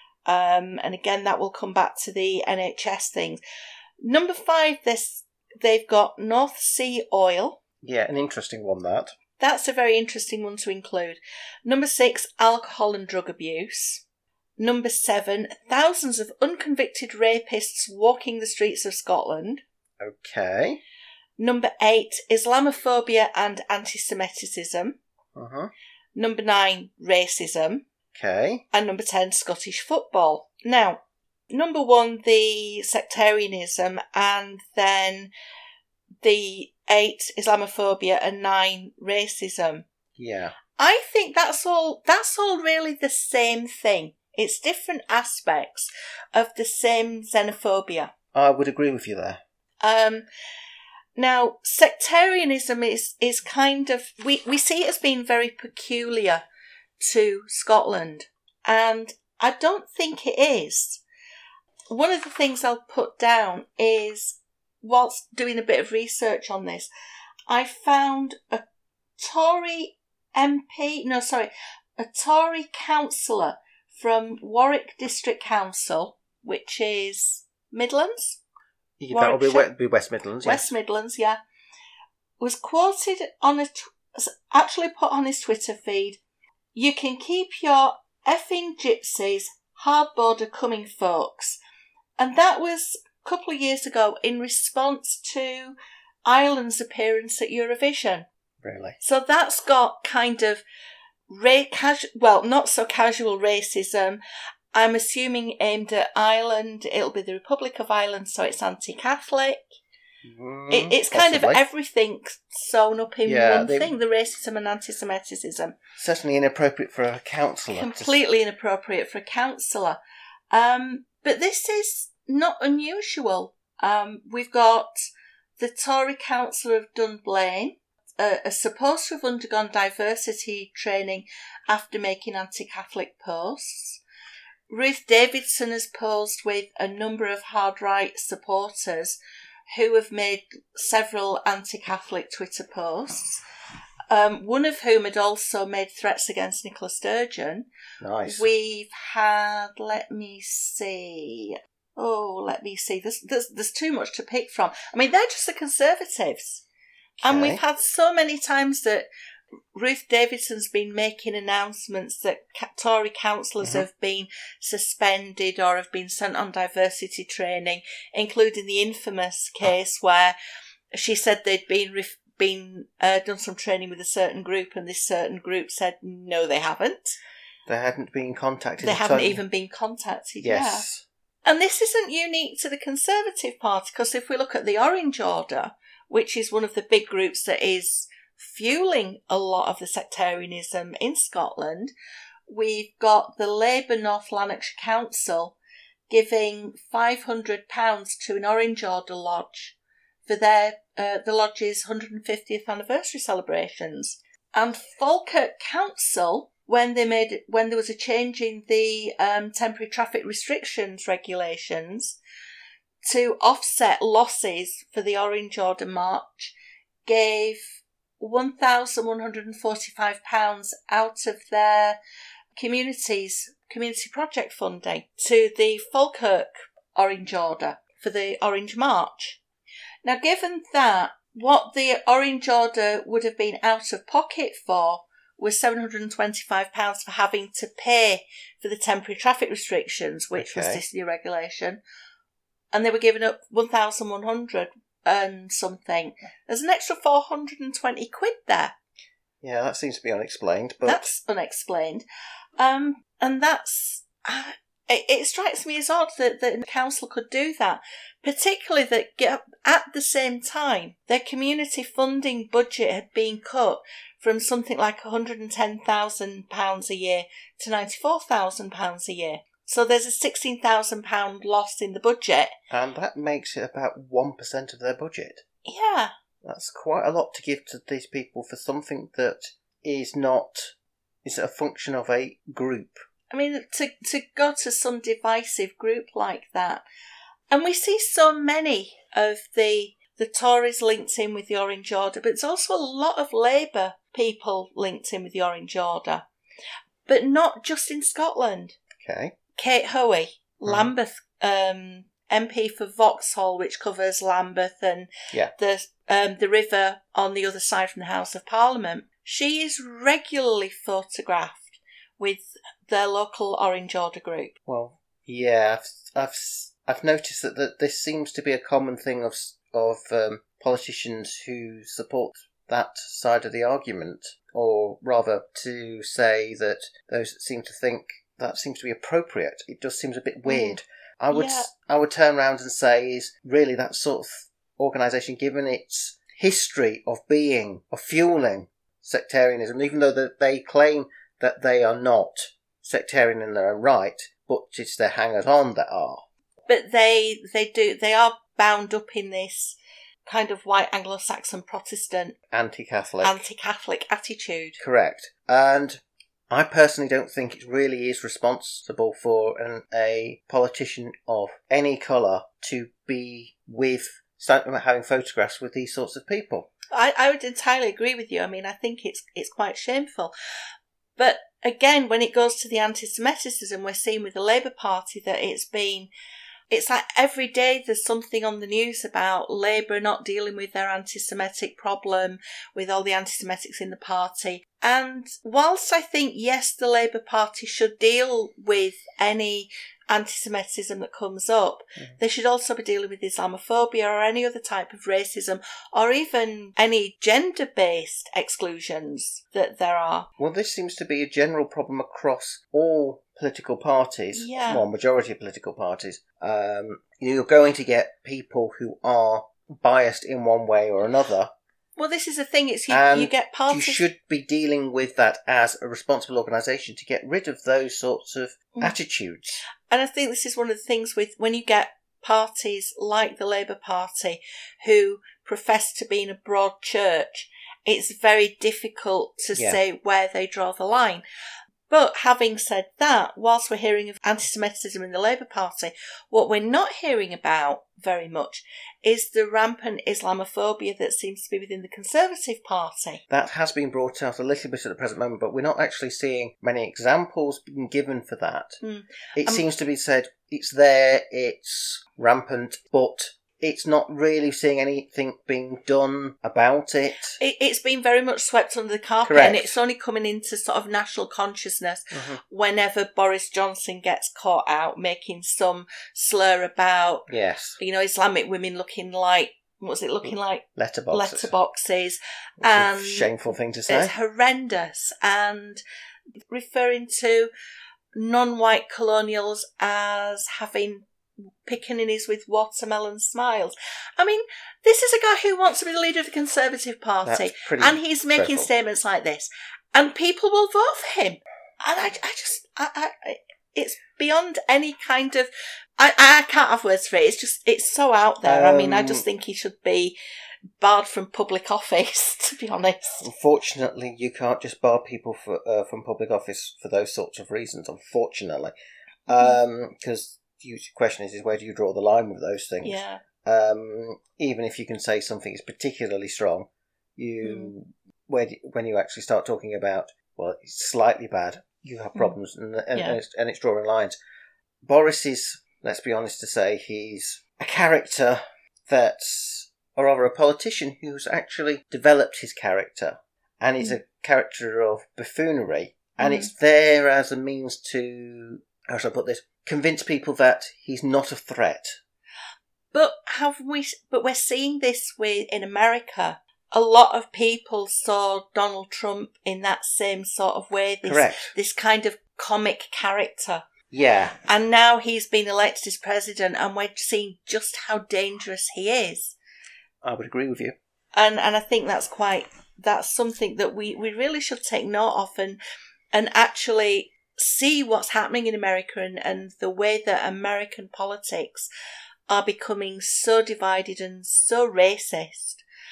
Um, and again, that will come back to the N H S things. Number five, this they've got North Sea oil. Yeah, an interesting one, that. That's a very interesting one to include. Number six, alcohol and drug abuse. Number seven, thousands of unconvicted rapists walking the streets of Scotland. Okay. Number eight, Islamophobia and anti-Semitism. Uh-huh. Number nine, racism. Okay. And number ten, Scottish football. Now, number one, the sectarianism, and then the eight, Islamophobia, and nine, racism. Yeah. I think that's all, that's all really the same thing. It's different aspects of the same xenophobia. I would agree with you there. Um, now, sectarianism is, is kind of, we, we see it as being very peculiar to Scotland, and I don't think it is. One of the things I'll put down is, whilst doing a bit of research on this, I found a Tory M P, no, sorry, a Tory councillor from Warwick District Council, which is Midlands? Yeah, that'll be, be West Midlands, yes. West Midlands, yeah. Was quoted on a, tw- actually put on his Twitter feed, "You can keep your effing gypsies, hard border coming folks." And that was a couple of years ago in response to Ireland's appearance at Eurovision. Really? So that's got kind of, ra- casu- well, not so casual racism. I'm assuming aimed at Ireland. It'll be the Republic of Ireland, so it's anti-Catholic. Mm, it, it's kind possibly. of everything sewn up in yeah, one they, thing, the racism and anti-Semitism. Certainly inappropriate for a councillor. Completely just... inappropriate for a councillor. Um, but this is not unusual. Um, we've got the Tory councillor of Dunblane, uh, are supposed to have undergone diversity training after making anti-Catholic posts. Ruth Davidson has posed with a number of hard-right supporters who have made several anti-Catholic Twitter posts, um, one of whom had also made threats against Nicola Sturgeon. Nice. We've had, let me see, oh, let me see. There's, there's, there's too much to pick from. I mean, they're just the Conservatives. Okay. And we've had so many times that Ruth Davidson's been making announcements that Tory councillors mm-hmm. have been suspended or have been sent on diversity training, including the infamous case where she said they'd been ref- been uh, done some training with a certain group, and this certain group said no, they haven't. They hadn't been contacted. They haven't even been contacted. Yes. Yeah. And this isn't unique to the Conservative Party, because if we look at the Orange Order, which is one of the big groups that is fueling a lot of the sectarianism in Scotland, we've got the Labour North Lanarkshire Council giving five hundred pounds to an Orange Order lodge for their uh, the lodge's one hundred fiftieth anniversary celebrations. And Falkirk Council, when they made when there was a change in the um, temporary traffic restrictions regulations to offset losses for the Orange Order March, gave one thousand one hundred forty-five pounds out of their community's community project funding to the Falkirk Orange Order for the Orange March. Now, given that what the Orange Order would have been out of pocket for was seven hundred twenty-five pounds for having to pay for the temporary traffic restrictions, which okay. was this new regulation, and they were giving up one thousand one hundred and something. There's an extra four hundred twenty quid there. Yeah, that seems to be unexplained. But That's unexplained. Um, and that's... Uh, it, it strikes me as odd that, that the council could do that, particularly that at the same time, their community funding budget had been cut from something like one hundred ten thousand pounds a year to ninety-four thousand pounds a year. So there's a sixteen thousand pounds loss in the budget. And that makes it about one percent of their budget. Yeah. That's quite a lot to give to these people for something that is not... is a function of a group. I mean, to, to go to some divisive group like that. And we see so many of the the Tories linked in with the Orange Order, but it's also a lot of Labour people linked in with the Orange Order. But not just in Scotland. Okay. Kate Hoey, Lambeth um, M P for Vauxhall, which covers Lambeth and yeah. the um, the river on the other side from the House of Parliament. She is regularly photographed with their local Orange Order group. Well, yeah, I've I've, I've noticed that, that this seems to be a common thing of of um, politicians who support that side of the argument, or rather to say that those that seem to think that seems to be appropriate. It just seems a bit weird. Mm. I would yeah. I would turn around and say is really that sort of organisation, given its history of being, of fueling sectarianism, even though that they claim that they are not sectarian in their own right, but it's their hangers-on that are. But they they do they are bound up in this kind of white Anglo-Saxon Protestant anti-Catholic anti-Catholic attitude. Correct. And I personally don't think it really is responsible for an, a politician of any colour to be with having photographs with these sorts of people. I, I would entirely agree with you. I mean, I think it's it's quite shameful. But again, when it goes to the anti-Semitism, we're seeing with the Labour Party that it's been... It's like every day there's something on the news about Labour not dealing with their anti-Semitic problem, with all the anti-Semitics in the party. And whilst I think, yes, the Labour Party should deal with any anti-Semitism that comes up, mm. they should also be dealing with Islamophobia or any other type of racism, or even any gender-based exclusions that there are. Well, this seems to be a general problem across all political parties, yeah. well, majority of political parties. Um, you're going to get people who are biased in one way or another. Well, this is the thing, it's you, you get parties... You should be dealing with that as a responsible organisation to get rid of those sorts of mm. attitudes. And I think this is one of the things with when you get parties like the Labour Party who profess to be in a broad church, it's very difficult to yeah. say where they draw the line. But having said that, whilst we're hearing of anti-Semitism in the Labour Party, what we're not hearing about very much is the rampant Islamophobia that seems to be within the Conservative Party. That has been brought out a little bit at the present moment, but we're not actually seeing many examples being given for that. Mm. It um, seems to be said, it's there, it's rampant, but it's not really seeing anything being done about it. it. It's been very much swept under the carpet. Correct. And it's only coming into sort of national consciousness Mm-hmm. whenever Boris Johnson gets caught out making some slur about, Yes. you know, Islamic women looking like, what was it looking like? Letterboxes. Letterboxes. It's And a shameful thing to say. it's horrendous. And referring to non-white colonials as having pickaninnies with watermelon smiles. I mean, this is a guy who wants to be the leader of the Conservative Party, That's pretty and he's making dreadful. statements like this, and people will vote for him. And I, I just, I, I, it's beyond any kind of. I, I can't have words for it. It's just, it's so out there. Um, I mean, I just think he should be barred from public office, to be honest. Unfortunately, you can't just bar people for, uh, from public office for those sorts of reasons, unfortunately. Because the question is, is where do you draw the line with those things? Yeah. Um, even if you can say something is particularly strong, you Mm. where do, when you actually start talking about, well, it's slightly bad, you have problems, and, and, Yeah. and, it's, and it's drawing lines. Boris is, let's be honest to say, he's a character that's, or rather a politician who's actually developed his character, and is Mm. a character of buffoonery, and Mm. it's there as a means to, how shall I put this, convince people that he's not a threat. But have we? But we're seeing this with in America. A lot of people saw Donald Trump in that same sort of way. This, Correct. This kind of comic character. Yeah. And now he's been elected as president, and we're seeing just how dangerous he is. I would agree with you. And and I think that's quite that's something that we, we really should take note of and and actually see what's happening in America and, and the way that American politics are becoming so divided and so racist,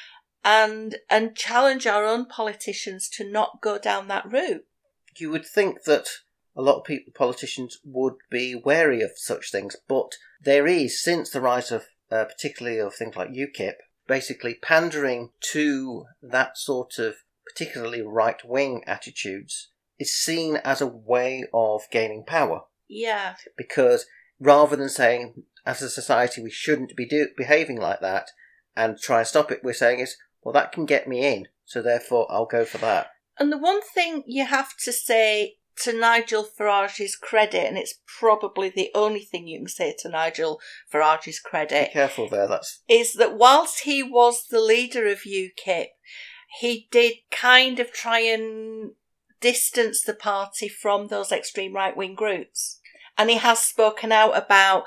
and and challenge our own politicians to not go down that route. You would think that a lot of people, politicians would be wary of such things, but there is, since the rise of, uh, particularly of things like UKIP, basically pandering to that sort of particularly right-wing attitudes is seen as a way of gaining power. Yeah. Because rather than saying, as a society, we shouldn't be do- behaving like that and try and stop it, we're saying is, well, that can get me in, so therefore I'll go for that. And the one thing you have to say to Nigel Farage's credit, and it's probably the only thing you can say to Nigel Farage's Be credit, careful there, that's... is that whilst he was the leader of UKIP, he did kind of try and distance the party from those extreme right-wing groups. And he has spoken out about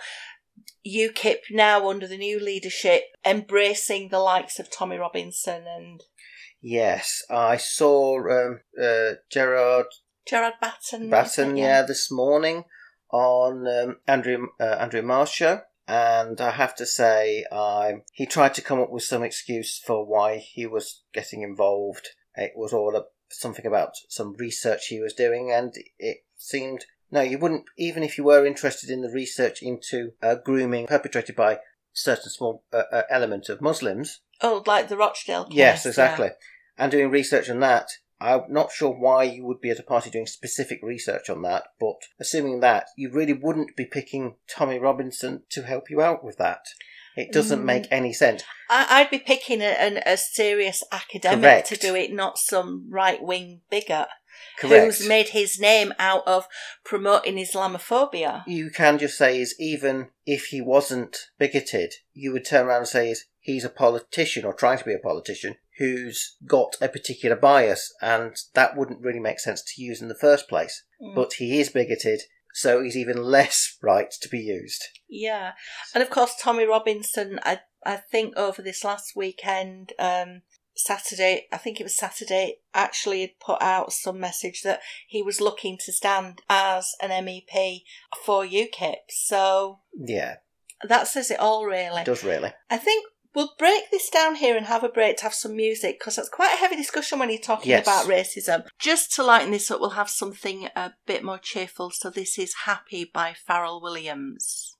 UKIP now under the new leadership embracing the likes of Tommy Robinson and Yes, I saw um, uh, Gerard Gerard Batten. Batten, isn't it? yeah, this morning on um, Andrew uh, Andrew Marr's show, and I have to say, um, he tried to come up with some excuse for why he was getting involved. It was all a, something about some research he was doing, and it seemed no, you wouldn't, even if you were interested in the research into uh, grooming perpetrated by certain small uh, uh, element of Muslims. Oh, like the Rochdale case. Yes, exactly. Yeah. And doing research on that, I'm not sure why you would be at a party doing specific research on that, but assuming that, you really wouldn't be picking Tommy Robinson to help you out with that. It doesn't Mm. make any sense. I, I'd be picking a, an, a serious academic Correct. to do it, not some right-wing bigot Correct. who's made his name out of promoting Islamophobia. You can just say is, even if he wasn't bigoted, you would turn around and say is, he's a politician, or trying to be a politician, who's got a particular bias, and that wouldn't really make sense to use in the first place. Mm. But he is bigoted, so he's even less right to be used. Yeah. And of course, Tommy Robinson, I, I think over this last weekend, um, Saturday, I think it was Saturday, actually had put out some message that he was looking to stand as an M E P for UKIP. So Yeah, that says it all, really. it does really. I think we'll break this down here and have a break to have some music, because that's quite a heavy discussion when you're talking Yes. about racism. Just to lighten this up, we'll have something a bit more cheerful. So this is Happy by Pharrell Williams.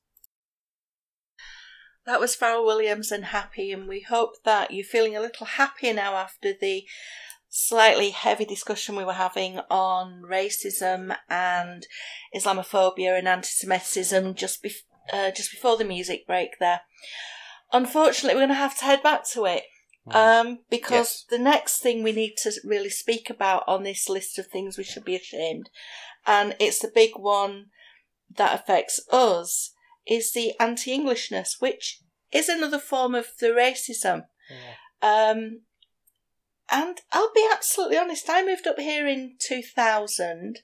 That was Pharrell Williams and Happy, and we hope that you're feeling a little happier now after the slightly heavy discussion we were having on racism and Islamophobia and anti-Semitism just, bef- uh, just before the music break there. Unfortunately, we're going to have to head back to it. Um, because yes. the next thing we need to really speak about on this list of things we should be ashamed, and it's the big one that affects us, is the anti-Englishness, which is another form of the racism. Yeah. Um, and I'll be absolutely honest, I moved up here in two thousand,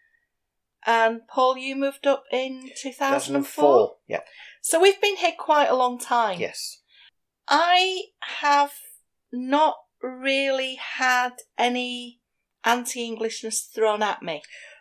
and Paul, you moved up in two thousand four? two thousand four, yeah. So we've been here quite a long time. Yes. I have not really had any anti-Englishness thrown at me.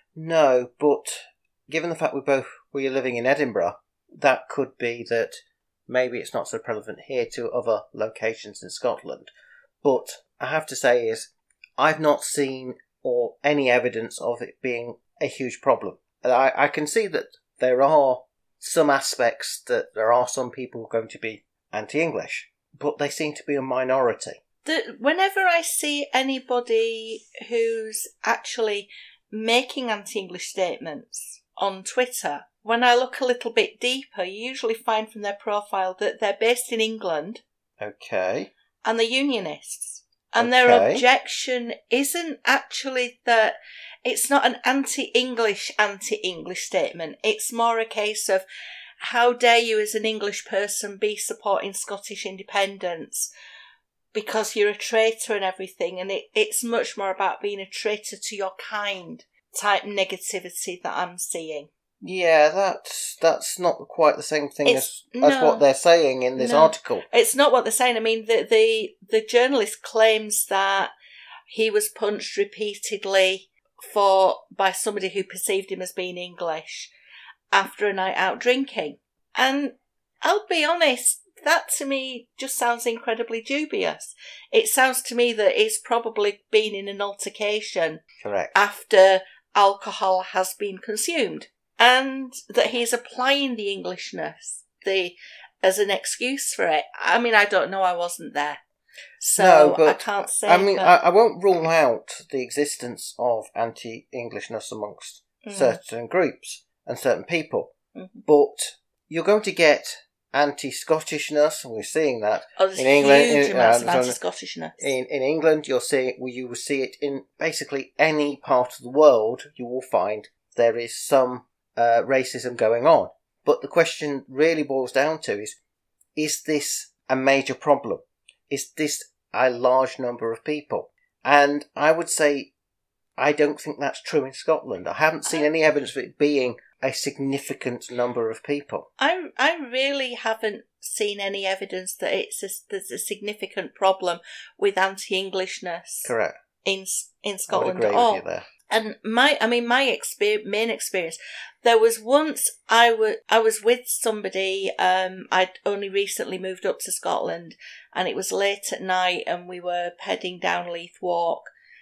No, but given the fact we both were living in Edinburgh, that could be that maybe it's not so prevalent here to other locations in Scotland. But I have to say is, I've not seen or any evidence of it being a huge problem. I, I can see that there are some aspects that there are some people going to be anti-English, but they seem to be a minority. The, whenever I see anybody who's actually making anti-English statements on Twitter, when I look a little bit deeper, you usually find from their profile that they're based in England. Okay. And they're unionists. And okay. their objection isn't actually that it's not an anti-English, anti-English statement. It's more a case of, how dare you as an English person be supporting Scottish independence because you're a traitor and everything. And it, it's much more about being a traitor to your kind type negativity that I'm seeing. Yeah, that's that's not quite the same thing as, no, as what they're saying in this no, article. It's not what they're saying. I mean, the, the, the journalist claims that he was punched repeatedly for by somebody who perceived him as being English after a night out drinking. And I'll be honest, that to me just sounds incredibly dubious. It sounds to me that he's probably been in an altercation. Correct. After alcohol has been consumed. And that he's applying the Englishness the as an excuse for it. I mean, I don't know, I wasn't there. So no, but, I can't say. I mean, but... I, I won't rule out the existence of anti-Englishness amongst mm. certain groups and certain people. Mm-hmm. But you're going to get anti-Scottishness, and we're seeing that oh, there's in England. Huge in, amounts uh, of anti-Scottishness. In in England, you'll see it. You will see it in basically any part of the world. You will find there is some uh, racism going on. But the question really boils down to is: is this a major problem? Is this a large number of people? And I would say I don't think that's true in Scotland. I haven't seen any evidence of it being a significant number of people. I I really haven't seen any evidence that it's a, there's a significant problem with anti-Englishness. Correct. In in Scotland I would agree at all. with you there. And my, I mean, my experience, main experience, there was once I was, I was with somebody, um, I'd only recently moved up to Scotland, and it was late at night, and we were heading down Leith Walk,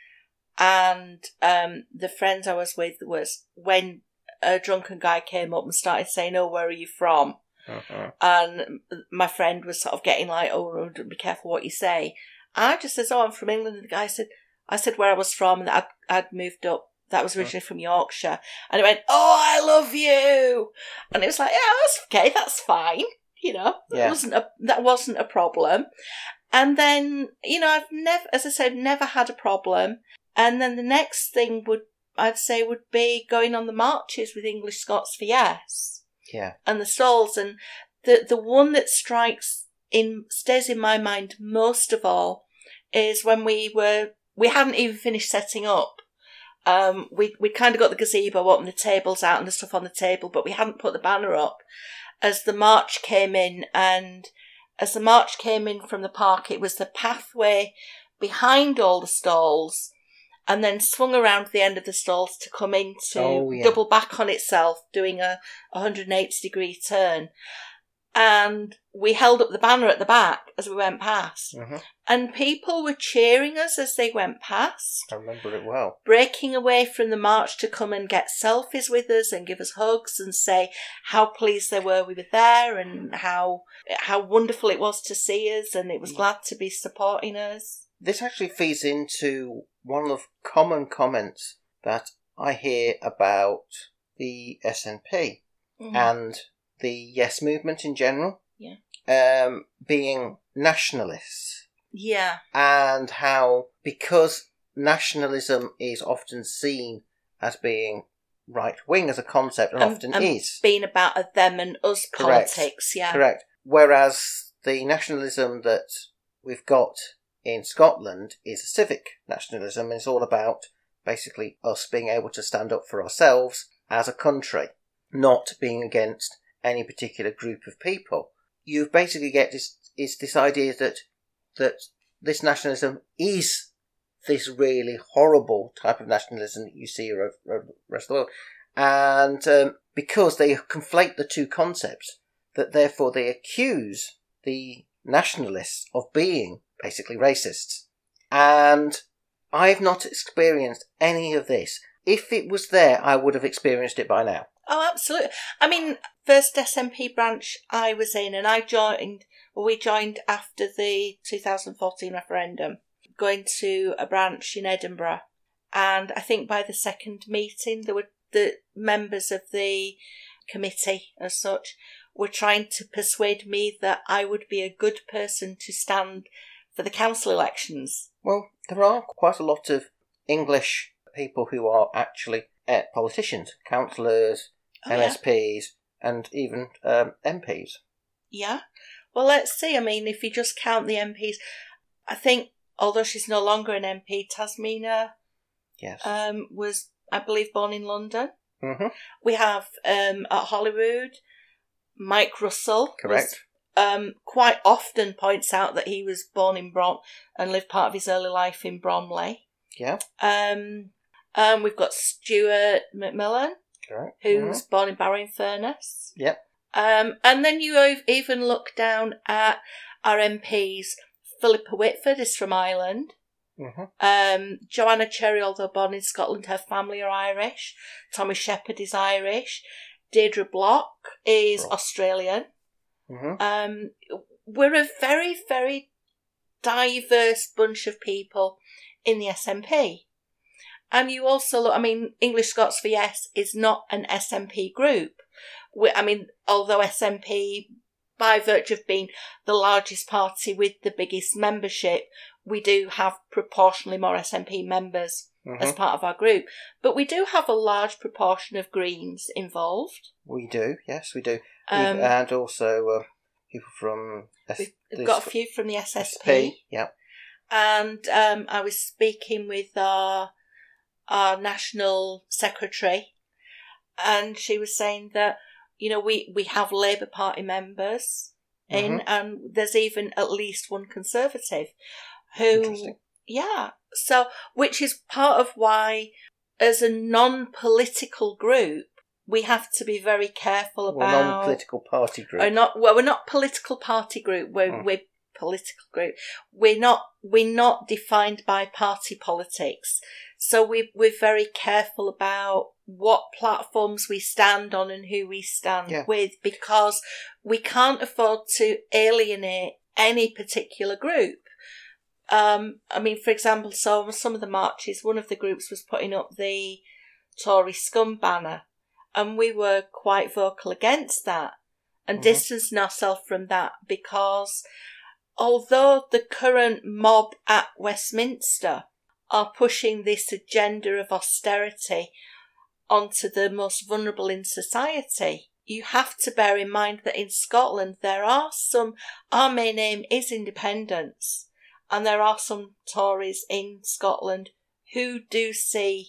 and, um, the friends I was with was when a drunken guy came up and started saying, "Oh, where are you from?" Uh-huh. And my friend was sort of getting like, "Oh, be careful what you say." I just said, "Oh, I'm from England," and the guy said, I said where I was from, and that I'd, I'd moved up. That was originally from Yorkshire. And it went, "Oh, I love you." And it was like, yeah, that's okay, that's fine. You know, that yeah. wasn't a, that wasn't a problem. And then, you know, I've never, as I said, never had a problem. And then the next thing would, I'd say, would be going on the marches with English Scots for Yes. Yeah. And the stalls. And the, the one that strikes in, stays in my mind most of all is when we were, we hadn't even finished setting up. Um, we we kind of got the gazebo up and the tables out and the stuff on the table, but we hadn't put the banner up. As the march came in, and as the march came in from the park, it was the pathway behind all the stalls, and then swung around the end of the stalls to come into oh, yeah. double back on itself, doing a one hundred eighty degree turn. And we held up the banner at the back as we went past. Mm-hmm. And people were cheering us as they went past. I remember it well. Breaking away from the march to come and get selfies with us and give us hugs and say how pleased they were we were there and how how wonderful it was to see us, and it was glad to be supporting us. this actually feeds into one of the common comments that I hear about the S N P mm-hmm. and the Yes movement in general. Yeah. Um, being nationalists. Yeah. And how, because nationalism is often seen as being right-wing as a concept, and, and often and is. being about a them and us Correct. politics, yeah. Correct. Whereas the nationalism that we've got in Scotland is a civic nationalism, and it's all about basically us being able to stand up for ourselves as a country, not being against any particular group of people. You basically get this is this idea that that this nationalism is this really horrible type of nationalism that you see around the rest of the world, and um, because they conflate the two concepts, that therefore they accuse the nationalists of being basically racists. And I've not experienced any of this. If it was there, I would have experienced it by now. Oh, absolutely. I mean, first S N P branch I was in, and I joined, well, we joined after the two thousand fourteen referendum, going to a branch in Edinburgh. And I think by the second meeting, there were the members of the committee as such were trying to persuade me that I would be a good person to stand for the council elections. Well, there are quite a lot of English people who are actually uh, politicians, councillors, oh, M S Ps, yeah. and even um, M Ps. Yeah. Well, let's see. I mean, if you just count the M Ps, I think, although she's no longer an M P, Tasmina yes. um, was, I believe, born in London. Mm-hmm. We have um, at Holyrood, Mike Russell. Correct. Was, um, quite often points out that he was born in Brom and lived part of his early life in Bromley. Yeah. Um, um, we've got Stuart McMillan, Correct. who's mm-hmm. born in Barrow-in-Furness. Yep. Um, and then you even look down at our M Ps. Philippa Whitford is from Ireland. Mm-hmm. Um, Joanna Cherry, although born in Scotland, her family are Irish. Tommy Shepherd is Irish. Deirdre Block is oh. Australian. Mm-hmm. Um, we're a very, very diverse bunch of people in the S N P. And you also look, I mean, English Scots for Yes is not an S N P group. We, I mean, although S N P, by virtue of being the largest party with the biggest membership, we do have proportionally more S N P members mm-hmm. as part of our group. But we do have a large proportion of Greens involved. We do, yes, we do. Um, and also uh, people from... S- we've got a few from the S S P. S P, yeah. And um, I was speaking with our, our national secretary, and she was saying that, you know, we, we have Labour Party members in, mm-hmm. and there's even at least one Conservative who, yeah. So, which is part of why, as a non-political group, we have to be very careful about. Well, non-political party group. Or not. Well, we're not political party group. We're mm. we're political group. We're not. We're not defined by party politics. So we we're very careful about what platforms we stand on and who we stand yeah. with, because we can't afford to alienate any particular group. Um, I mean, for example, so some of the marches, one of the groups was putting up the Tory scum banner, and we were quite vocal against that and mm-hmm. distancing ourselves from that, because although the current mob at Westminster are pushing this agenda of austerity onto the most vulnerable in society, you have to bear in mind that in Scotland there are some, our main aim is independence, and there are some Tories in Scotland who do see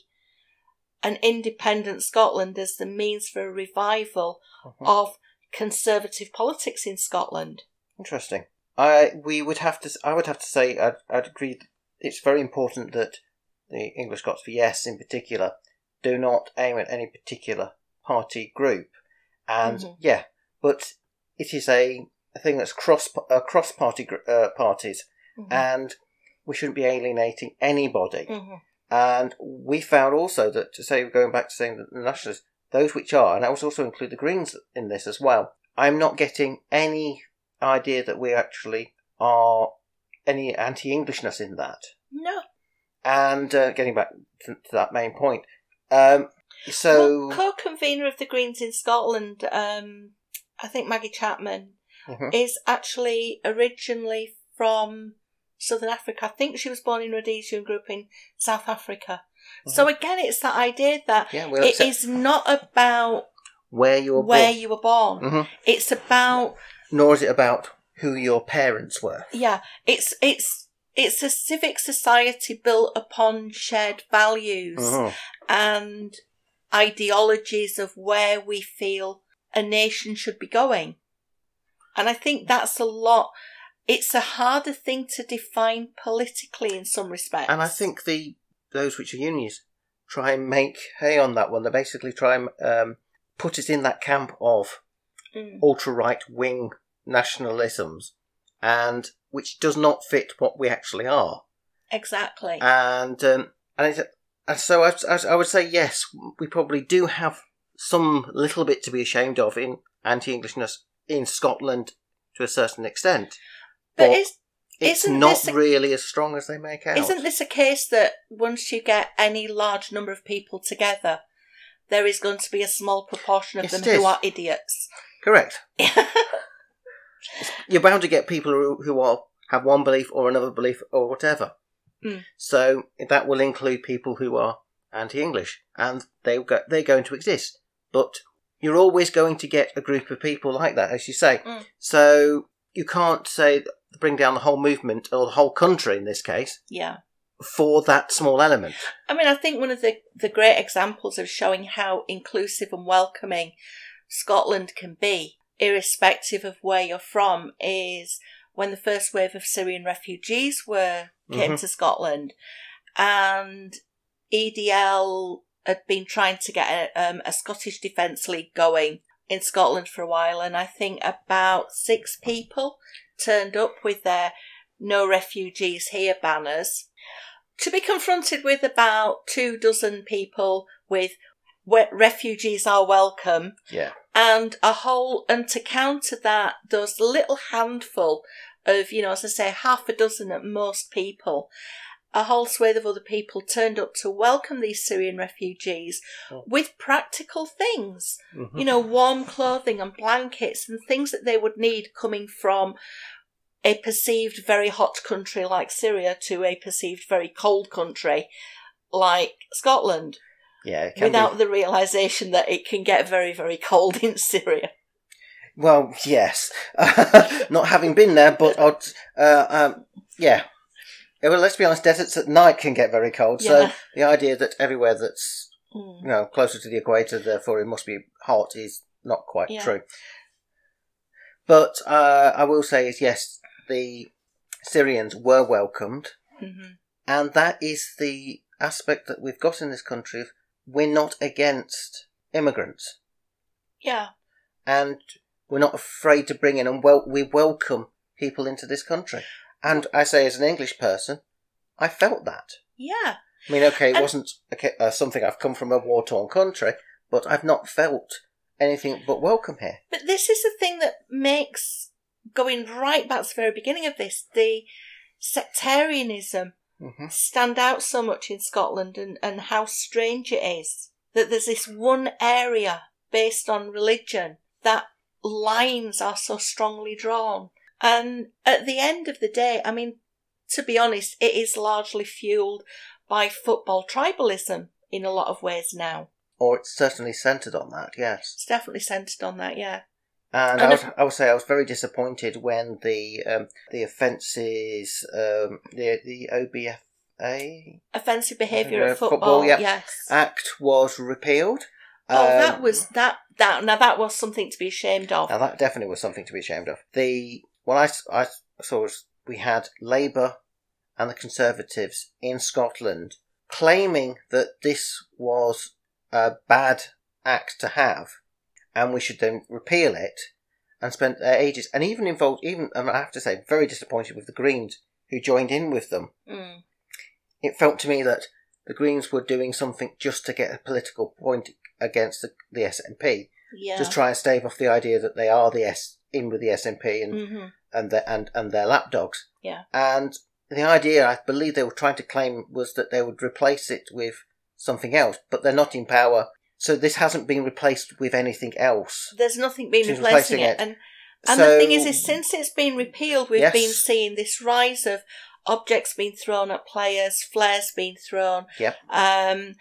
an independent Scotland as the means for a revival mm-hmm. of conservative politics in Scotland. Interesting. I we would have to. I would have to say I'd, I'd agree. It's very important that the English Scots for Yes, in particular, do not aim at any particular party group. And mm-hmm. yeah, but it is a, a thing that's cross uh, cross party uh, parties, mm-hmm. and we shouldn't be alienating anybody. Mm-hmm. And we found also that, to say, going back to saying that the Nationalists, those which are, and that was also include the Greens in this as well, I'm not getting any idea that we actually are any anti-Englishness in that. No. And uh, getting back to, to that main point, um, so well, co-convener of the Greens in Scotland, um, I think Maggie Chapman, mm-hmm. is actually originally from Southern Africa. I think she was born in Rhodesia and grew up in South Africa. Mm-hmm. So again, it's that idea that yeah, we'll it is not about where you were where born. you were born. Mm-hmm. It's about, nor is it about who your parents were. Yeah, it's it's it's a civic society built upon shared values Mm-hmm. and ideologies of where we feel a nation should be going. And I think that's a lot. It's a harder thing to define politically in some respects. And I think the those which are unions try and make hay on that one. They basically try and um, put it in that camp of mm. ultra-right-wing nationalisms, and which does not fit what we actually are. Exactly. And um, and, it's, and so I, I would say, yes, we probably do have some little bit to be ashamed of in anti-Englishness in Scotland to a certain extent. But, but is, it's isn't not this a, really as strong as they make out. Isn't this a case that once you get any large number of people together, there is going to be a small proportion of yes, them it is. who are idiots? Correct. You're bound to get people who, who are have one belief or another belief or whatever. Mm. So that will include people who are anti-English, and they go, they're going to exist. But you're always going to get a group of people like that, as you say. Mm. So you can't say bring down the whole movement or the whole country in this case. Yeah. For that small element. I mean, I think one of the, the great examples of showing how inclusive and welcoming Scotland can be, irrespective of where you're from, is when the first wave of Syrian refugees were came mm-hmm. to Scotland, and E D L had been trying to get a, um, a Scottish Defence League going in Scotland for a while, and I think about six people turned up with their No Refugees Here banners, to be confronted with about two dozen people with refugees are welcome. Yeah. And a whole, and to counter that, those little handful of, you know, as I say, half a dozen at most people, a whole swathe of other people turned up to welcome these Syrian refugees oh. with practical things. Mm-hmm. You know, warm clothing and blankets and things that they would need coming from a perceived very hot country like Syria to a perceived very cold country like Scotland. Yeah, it can without be. the realisation that it can get very, very cold in Syria. Well, yes. Not having been there, but I'd, uh, um, yeah. Well, let's be honest, deserts at night can get very cold. Yeah. So the idea that everywhere that's mm. you know closer to the equator, therefore it must be hot, is not quite yeah. true. But uh, I will say is yes, the Syrians were welcomed, mm-hmm. and that is the aspect that we've got in this country of we're not against immigrants. Yeah. And we're not afraid to bring in, and wel- we welcome people into this country. And I say, as an English person, I felt that. Yeah. I mean, okay, it and wasn't okay, uh, something I've come from a war-torn country, but I've not felt anything but welcome here. But this is the thing that makes, going right back to the very beginning of this, the sectarianism mm-hmm. stand out so much in Scotland, and, and how strange it is that there's this one area based on religion that lines are so strongly drawn. And at the end of the day, I mean, to be honest, it is largely fueled by football tribalism in a lot of ways now. Or it's certainly centred on that, yes. It's definitely centred on that, yeah. And, and I, was, I would say I was very disappointed when the um, the offences, um, the the O B F A offensive behaviour at football, football yeah, yes, Act was repealed. Oh, um, that was that that now that was something to be ashamed of. Now that definitely was something to be ashamed of. The what I, I saw was we had Labour and the Conservatives in Scotland claiming that this was a bad act to have, and we should then repeal it, and spent uh, ages, and even involved, even um, I have to say, very disappointed with the Greens who joined in with them. Mm. It felt to me that the Greens were doing something just to get a political point against the, the S N P, yeah. just try and stave off the idea that they are the S in with the S N P and mm-hmm. and their and, and their lapdogs. Yeah. And the idea, I believe they were trying to claim, was that they would replace it with something else, but they're not in power, so this hasn't been replaced with anything else. There's nothing been Since replacing, replacing it. it. And and So- the thing is, is since it's been repealed, we've Yes. been seeing this rise of objects being thrown at players, flares being thrown. Yep. Um,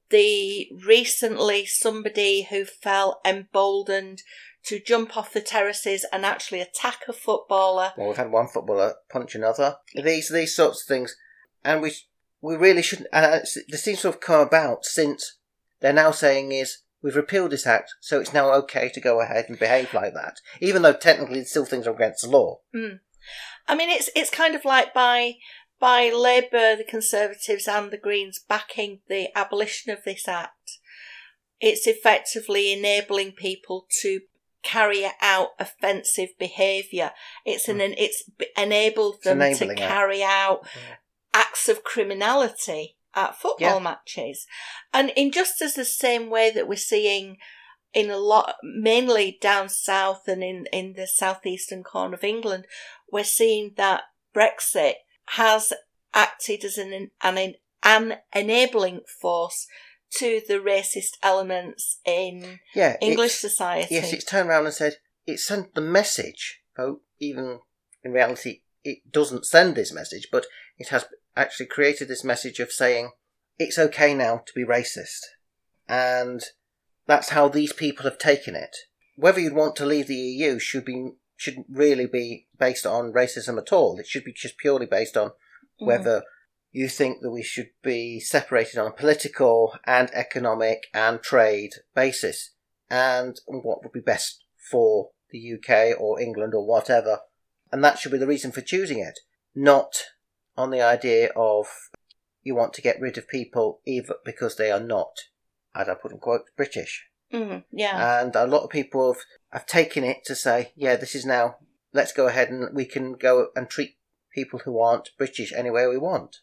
the recently somebody who felt emboldened to jump off the terraces and actually attack a footballer. Well, we've had one footballer punch another. These these sorts of things, and we we really shouldn't. Uh, this seems to have come about since they're now saying is we've repealed this act, so it's now okay to go ahead and behave like that, even though technically still things are against the law. Mm. I mean, it's it's kind of like by by Labour, the Conservatives, and the Greens backing the abolition of this act, it's effectively enabling people to carry out offensive behaviour. It's an it's enabled them to enabling it. carry out Yeah. acts of criminality at football Yeah. matches, and in just as the same way that we're seeing in a lot, mainly down south and in in the southeastern corner of England, we're seeing that Brexit has acted as an an an enabling force to the racist elements in Yeah, English it's- society. Yes, it's turned around and said it sent the message. Oh, even in reality, it doesn't send this message, but it has actually created this message of saying it's okay now to be racist, and that's how these people have taken it. Whether you'd want to leave the E U should be shouldn't really be based on racism at all. It should be just purely based on Mm. whether you think that we should be separated on a political and economic and trade basis, and what would be best for the U K or England or whatever. And that should be the reason for choosing it, not on the idea of you want to get rid of people either because they are not, as I put in quotes, British. Mm, yeah. And a lot of people have, have taken it to say, yeah, this is now, let's go ahead and we can go and treat people who aren't British any way we want.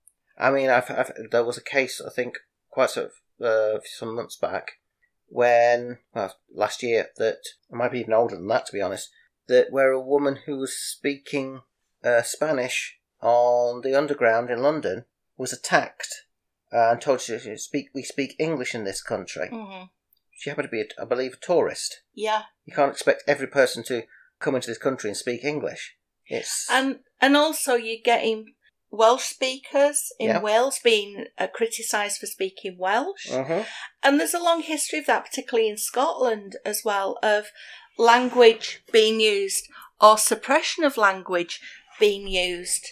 I mean, I've, I've, there was a case, I think, quite sort of uh, some months back, when, well, last year, that, it might be even older than that, to be honest, that where a woman who was speaking uh, Spanish on the underground in London was attacked uh, and told she should speak, we speak English in this country. hmm She happened to be, a, I believe, a tourist. Yeah. You can't expect every person to come into this country and speak English. It's And and also you're getting Welsh speakers in Yeah. Wales being uh, criticised for speaking Welsh. Mhm. And there's a long history of that, particularly in Scotland as well, of language being used or suppression of language being used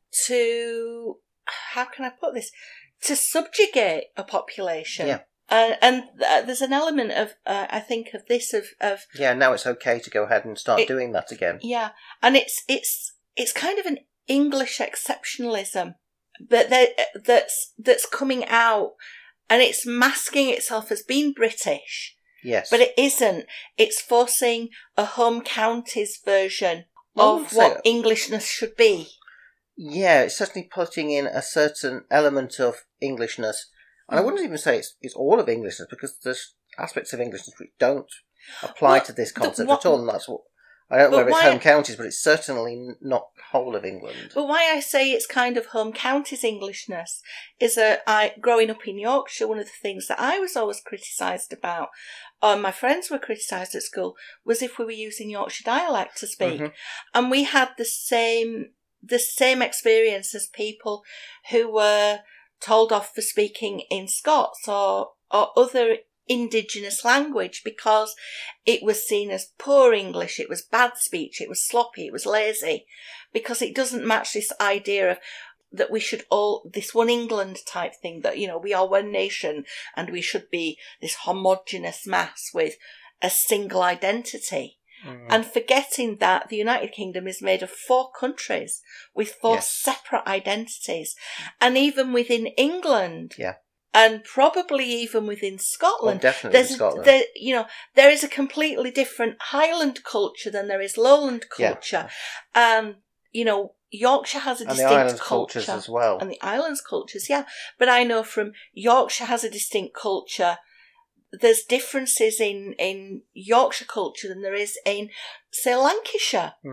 to, how can I put this, to subjugate a population. Yeah. Uh, and uh, there's an element of, uh, I think, of this, of, of yeah. Now it's okay to go ahead and start It- doing that again. yeah, and it's it's it's kind of an English exceptionalism, but that that's that's coming out, and it's masking itself as being British, Yes, but it isn't. It's forcing a home counties version I of wouldn't say what it. Englishness should be. yeah, it's certainly putting in a certain element of Englishness, and I Mm. wouldn't even say it's it's all of Englishness, because there's aspects of Englishness which don't apply Well, to this the- concept what- at all, and that's what I don't know But whether it's why- home counties, but it's certainly n- not whole of England. But why I say it's kind of home counties Englishness is that I, growing up in Yorkshire, one of the things that I was always criticised about, or my friends were criticised at school, was if we were using Yorkshire dialect to speak. Mhm. And we had the same the same experience as people who were told off for speaking in Scots or or other indigenous language because it was seen as poor English, it was bad speech, it was sloppy, it was lazy, because it doesn't match this idea of that we should all, this one England type thing, that, you know, we are one nation and we should be this homogenous mass with a single identity. Mm. And forgetting that the United Kingdom is made of four countries with four Yes. separate identities. And even within England, Yeah. and probably even within Well, Scotland, definitely in there's Scotland. there, you know, there is a completely different Highland culture than there is Lowland Yeah. culture. And, you know, Yorkshire has a and the distinct island culture. cultures as well. And the islands cultures, yeah. But I know from Yorkshire has a distinct culture. There's differences in, in Yorkshire culture than there is in, say, Lancashire. hmm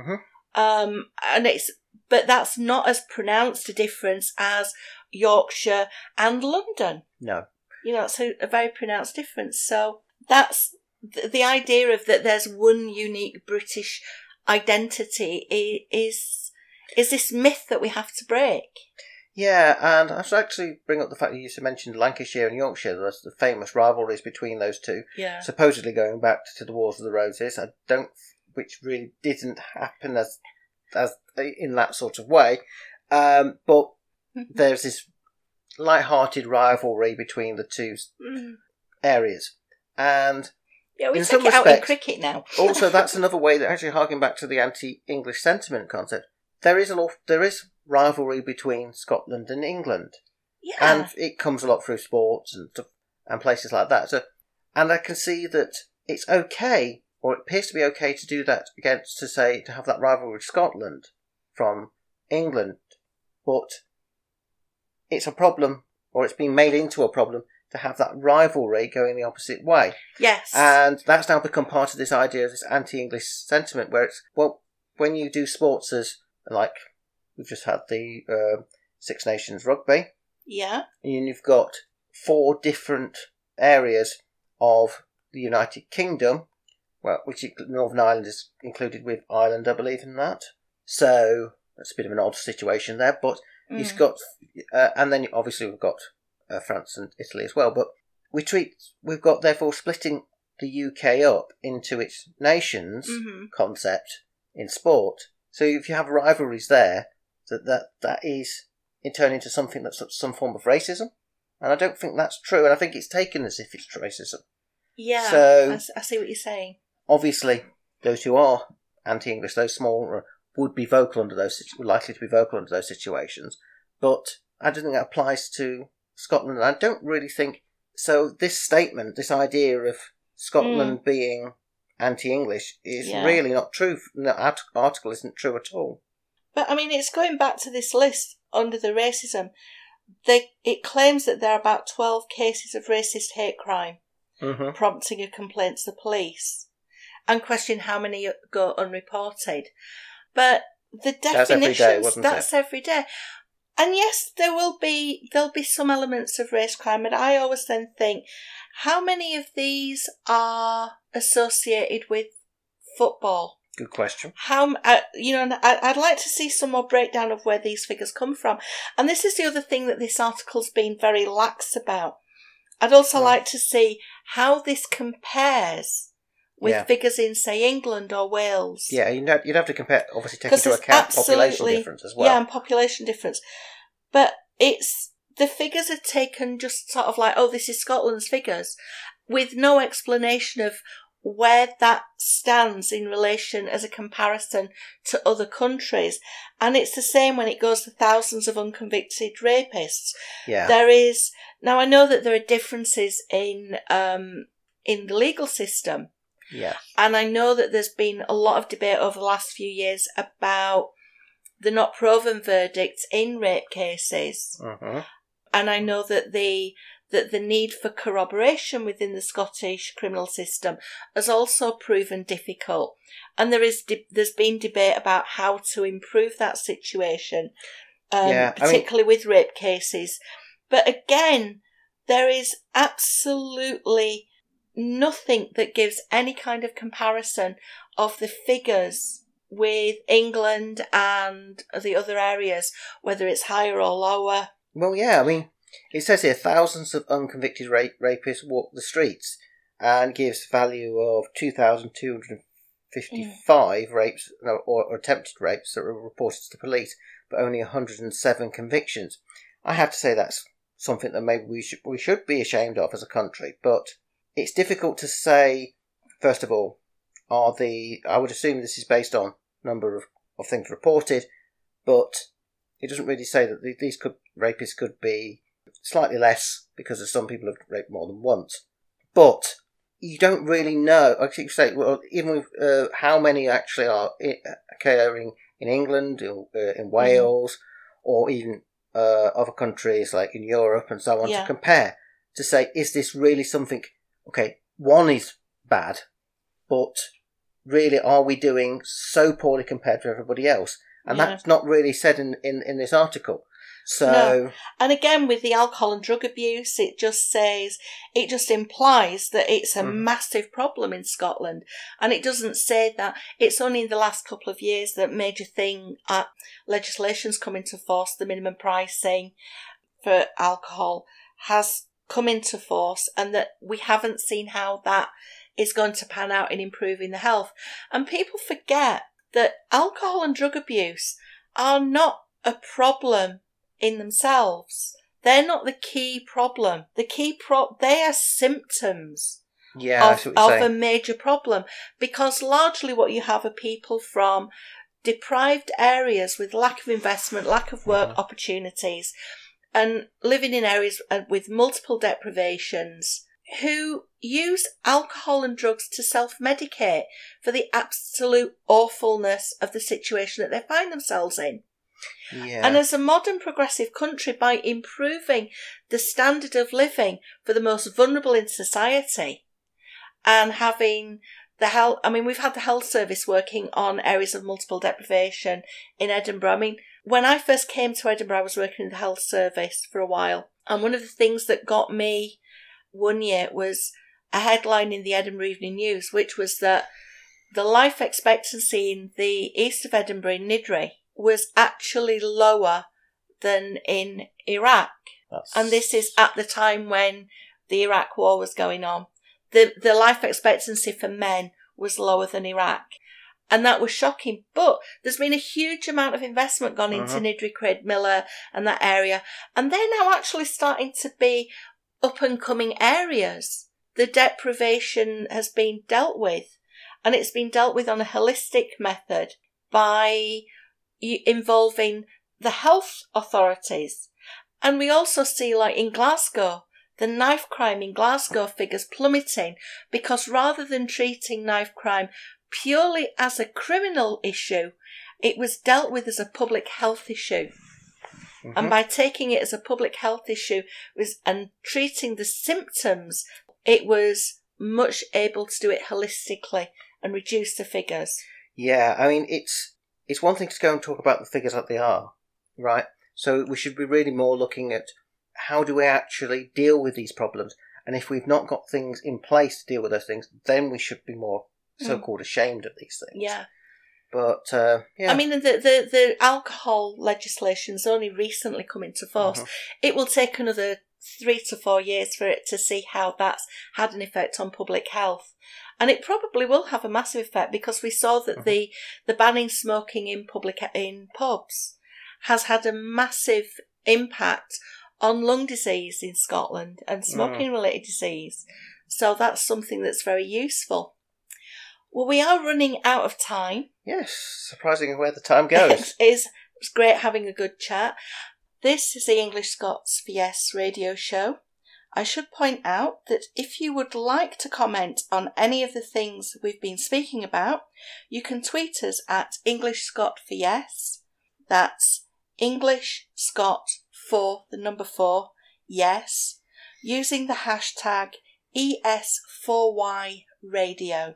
Um, and it's, but that's not as pronounced a difference as Yorkshire and London. No. You know, it's a, a very pronounced difference. So that's the, the idea of that there's one unique British identity is, is this myth that we have to break. Yeah, and I should actually bring up the fact that you mentioned Lancashire and Yorkshire. There's the famous rivalries between those two, Yeah. supposedly going back to the Wars of the Roses. I don't, which really didn't happen as, as in that sort of way. Um, but there's this light-hearted rivalry between the two Mm. areas, and Yeah, we in take some it out in respects, cricket now. also that's another way that actually harking back to the anti-English sentiment concept. There is a lot, there is rivalry between Scotland and England, Yeah. and it comes a lot through sports and stuff, and places like that. So, and I can see that it's okay, or it appears to be okay, to do that against, to say, to have that rivalry with Scotland from England, but it's a problem, or it's been made into a problem, to have that rivalry going the opposite way. Yes. And that's now become part of this idea of this anti-English sentiment, where it's, well, when you do sports as, like, we've just had the uh, Six Nations rugby, Yeah. and you've got four different areas of the United Kingdom, well, which Northern Ireland is included with Ireland, I believe, in that. So that's a bit of an odd situation there, but mm. you've got, uh, and then obviously we've got uh, France and Italy as well. But we treat, we've got therefore splitting the U K up into its nations mm-hmm. concept in sport. So if you have rivalries there, that that that is in turn into something that's some form of racism, and I don't think that's true. And I think it's taken as if it's racism. Yeah, so I, I see what you're saying. Obviously, those who are anti-English, those small, would be vocal under those, likely to be vocal under those situations. But I don't think that applies to Scotland. I don't really think so. This statement, this idea of Scotland mm. being anti-English, is yeah. really not true. The article isn't true at all. But I mean, it's going back to this list under the racism. They it claims that there are about twelve cases of racist hate crime, mm-hmm. prompting a complaint to the police, and question how many go unreported. But the definitions, that's every day, wasn't that's it? every day. And yes, there will be there'll be some elements of race crime, and I always then think, how many of these are associated with football? Good question. How uh, you know, I'd like to see some more breakdown of where these figures come from. And this is the other thing that this article's been very lax about. I'd also mm. like to see how this compares with yeah. figures in, say, England or Wales. Yeah, you'd have, you'd have to compare, obviously, take into account population difference as well. Yeah, and population difference. But it's, the figures are taken just sort of like, oh, this is Scotland's figures, with no explanation of where that stands in relation as a comparison to other countries. And it's the same when it goes to thousands of unconvicted rapists. Yeah. There is, now I know that there are differences in, um, in the legal system. Yeah. And I know that there's been a lot of debate over the last few years about the not proven verdicts in rape cases. Uh-huh. And I know that the that the need for corroboration within the Scottish criminal system has also proven difficult. And there is de- there's been debate about how to improve that situation, um, yeah, particularly I mean... with rape cases. But again, there is absolutely nothing that gives any kind of comparison of the figures with England and the other areas, whether it's higher or lower. Well, yeah, I mean, it says here thousands of unconvicted rape- rapists walk the streets, and gives value of two thousand two hundred fifty-five mm. rapes no, or, or attempted rapes that were reported to the police, but only one hundred seven convictions. I have to say that's something that maybe we should we should be ashamed of as a country, but it's difficult to say. First of all, are the I would assume this is based on number of, of things reported, but it doesn't really say that these could rapists could be slightly less because of some people have raped more than once. But you don't really know. I keep saying, well, even with uh, how many actually are occurring in England, in, uh, in Wales, mm. or even uh, other countries like in Europe and so on, yeah. to compare, to say, is this really something? Okay, one is bad, but really, are we doing so poorly compared to everybody else? And Yeah. that's not really said in, in, in this article. So, No. And again, with the alcohol and drug abuse, it just says, it just implies that it's a Mhm. massive problem in Scotland. And it doesn't say that it's only in the last couple of years that major thing, uh, legislation's come into force, the minimum pricing for alcohol has come into force, and that we haven't seen how that is going to pan out in improving the health. And people forget that alcohol and drug abuse are not a problem in themselves. They're not the key problem. The key pro they are symptoms yeah, I of, see what you're of a saying. major problem, because largely what you have are people from deprived areas with lack of investment, lack of work Mhm. opportunities, and living in areas with multiple deprivations, who use alcohol and drugs to self-medicate for the absolute awfulness of the situation that they find themselves in. Yeah. And as a modern progressive country, by improving the standard of living for the most vulnerable in society and having the health, I mean, we've had the health service working on areas of multiple deprivation in Edinburgh. I mean, when I first came to Edinburgh, I was working in the health service for a while. And one of the things that got me one year was a headline in the Edinburgh Evening News, which was that the life expectancy in the east of Edinburgh, in Niddrie, was actually lower than in Iraq. That's... And this is at the time when the Iraq war was going on. The the life expectancy for men was lower than Iraq. And that was shocking. But there's been a huge amount of investment gone into Mhm. Niddrie, Craigmillar and that area. And they're now actually starting to be up and coming areas. The deprivation has been dealt with. And it's been dealt with on a holistic method by involving the health authorities. And we also see, like in Glasgow, the knife crime in Glasgow figures plummeting, because rather than treating knife crime purely as a criminal issue, it was dealt with as a public health issue. Mhm. And by taking it as a public health issue was and treating the symptoms, it was much able to do it holistically and reduce the figures. Yeah, I mean, it's it's one thing to go and talk about the figures that they are, right? So we should be really more looking at how do we actually deal with these problems. And if we've not got things in place to deal with those things, then we should be more so-called ashamed of these things. Yeah. But, uh, yeah. I mean, the, the, the alcohol legislation's only recently come into force. Mhm. It will take another three to four years for it to see how that's had an effect on public health. And it probably will have a massive effect, because we saw that Mhm. the, the banning smoking in public in pubs has had a massive impact on lung disease in Scotland and smoking-related disease. So that's something that's very useful. Well, we are running out of time. Yes, surprising where the time goes. It is it's great having a good chat. This is the English Scots for Yes radio show. I should point out that if you would like to comment on any of the things we've been speaking about, you can tweet us at English Scot for Yes. That's English Scot for the number four, yes, using the hashtag E S four Y radio.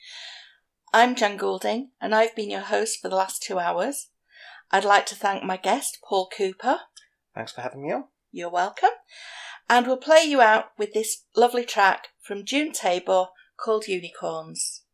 I'm Jan Goulding, and I've been your host for the last two hours. I'd like to thank my guest, Paul Cooper. Thanks for having me on. You're welcome. And we'll play you out with this lovely track from June Tabor called Unicorns.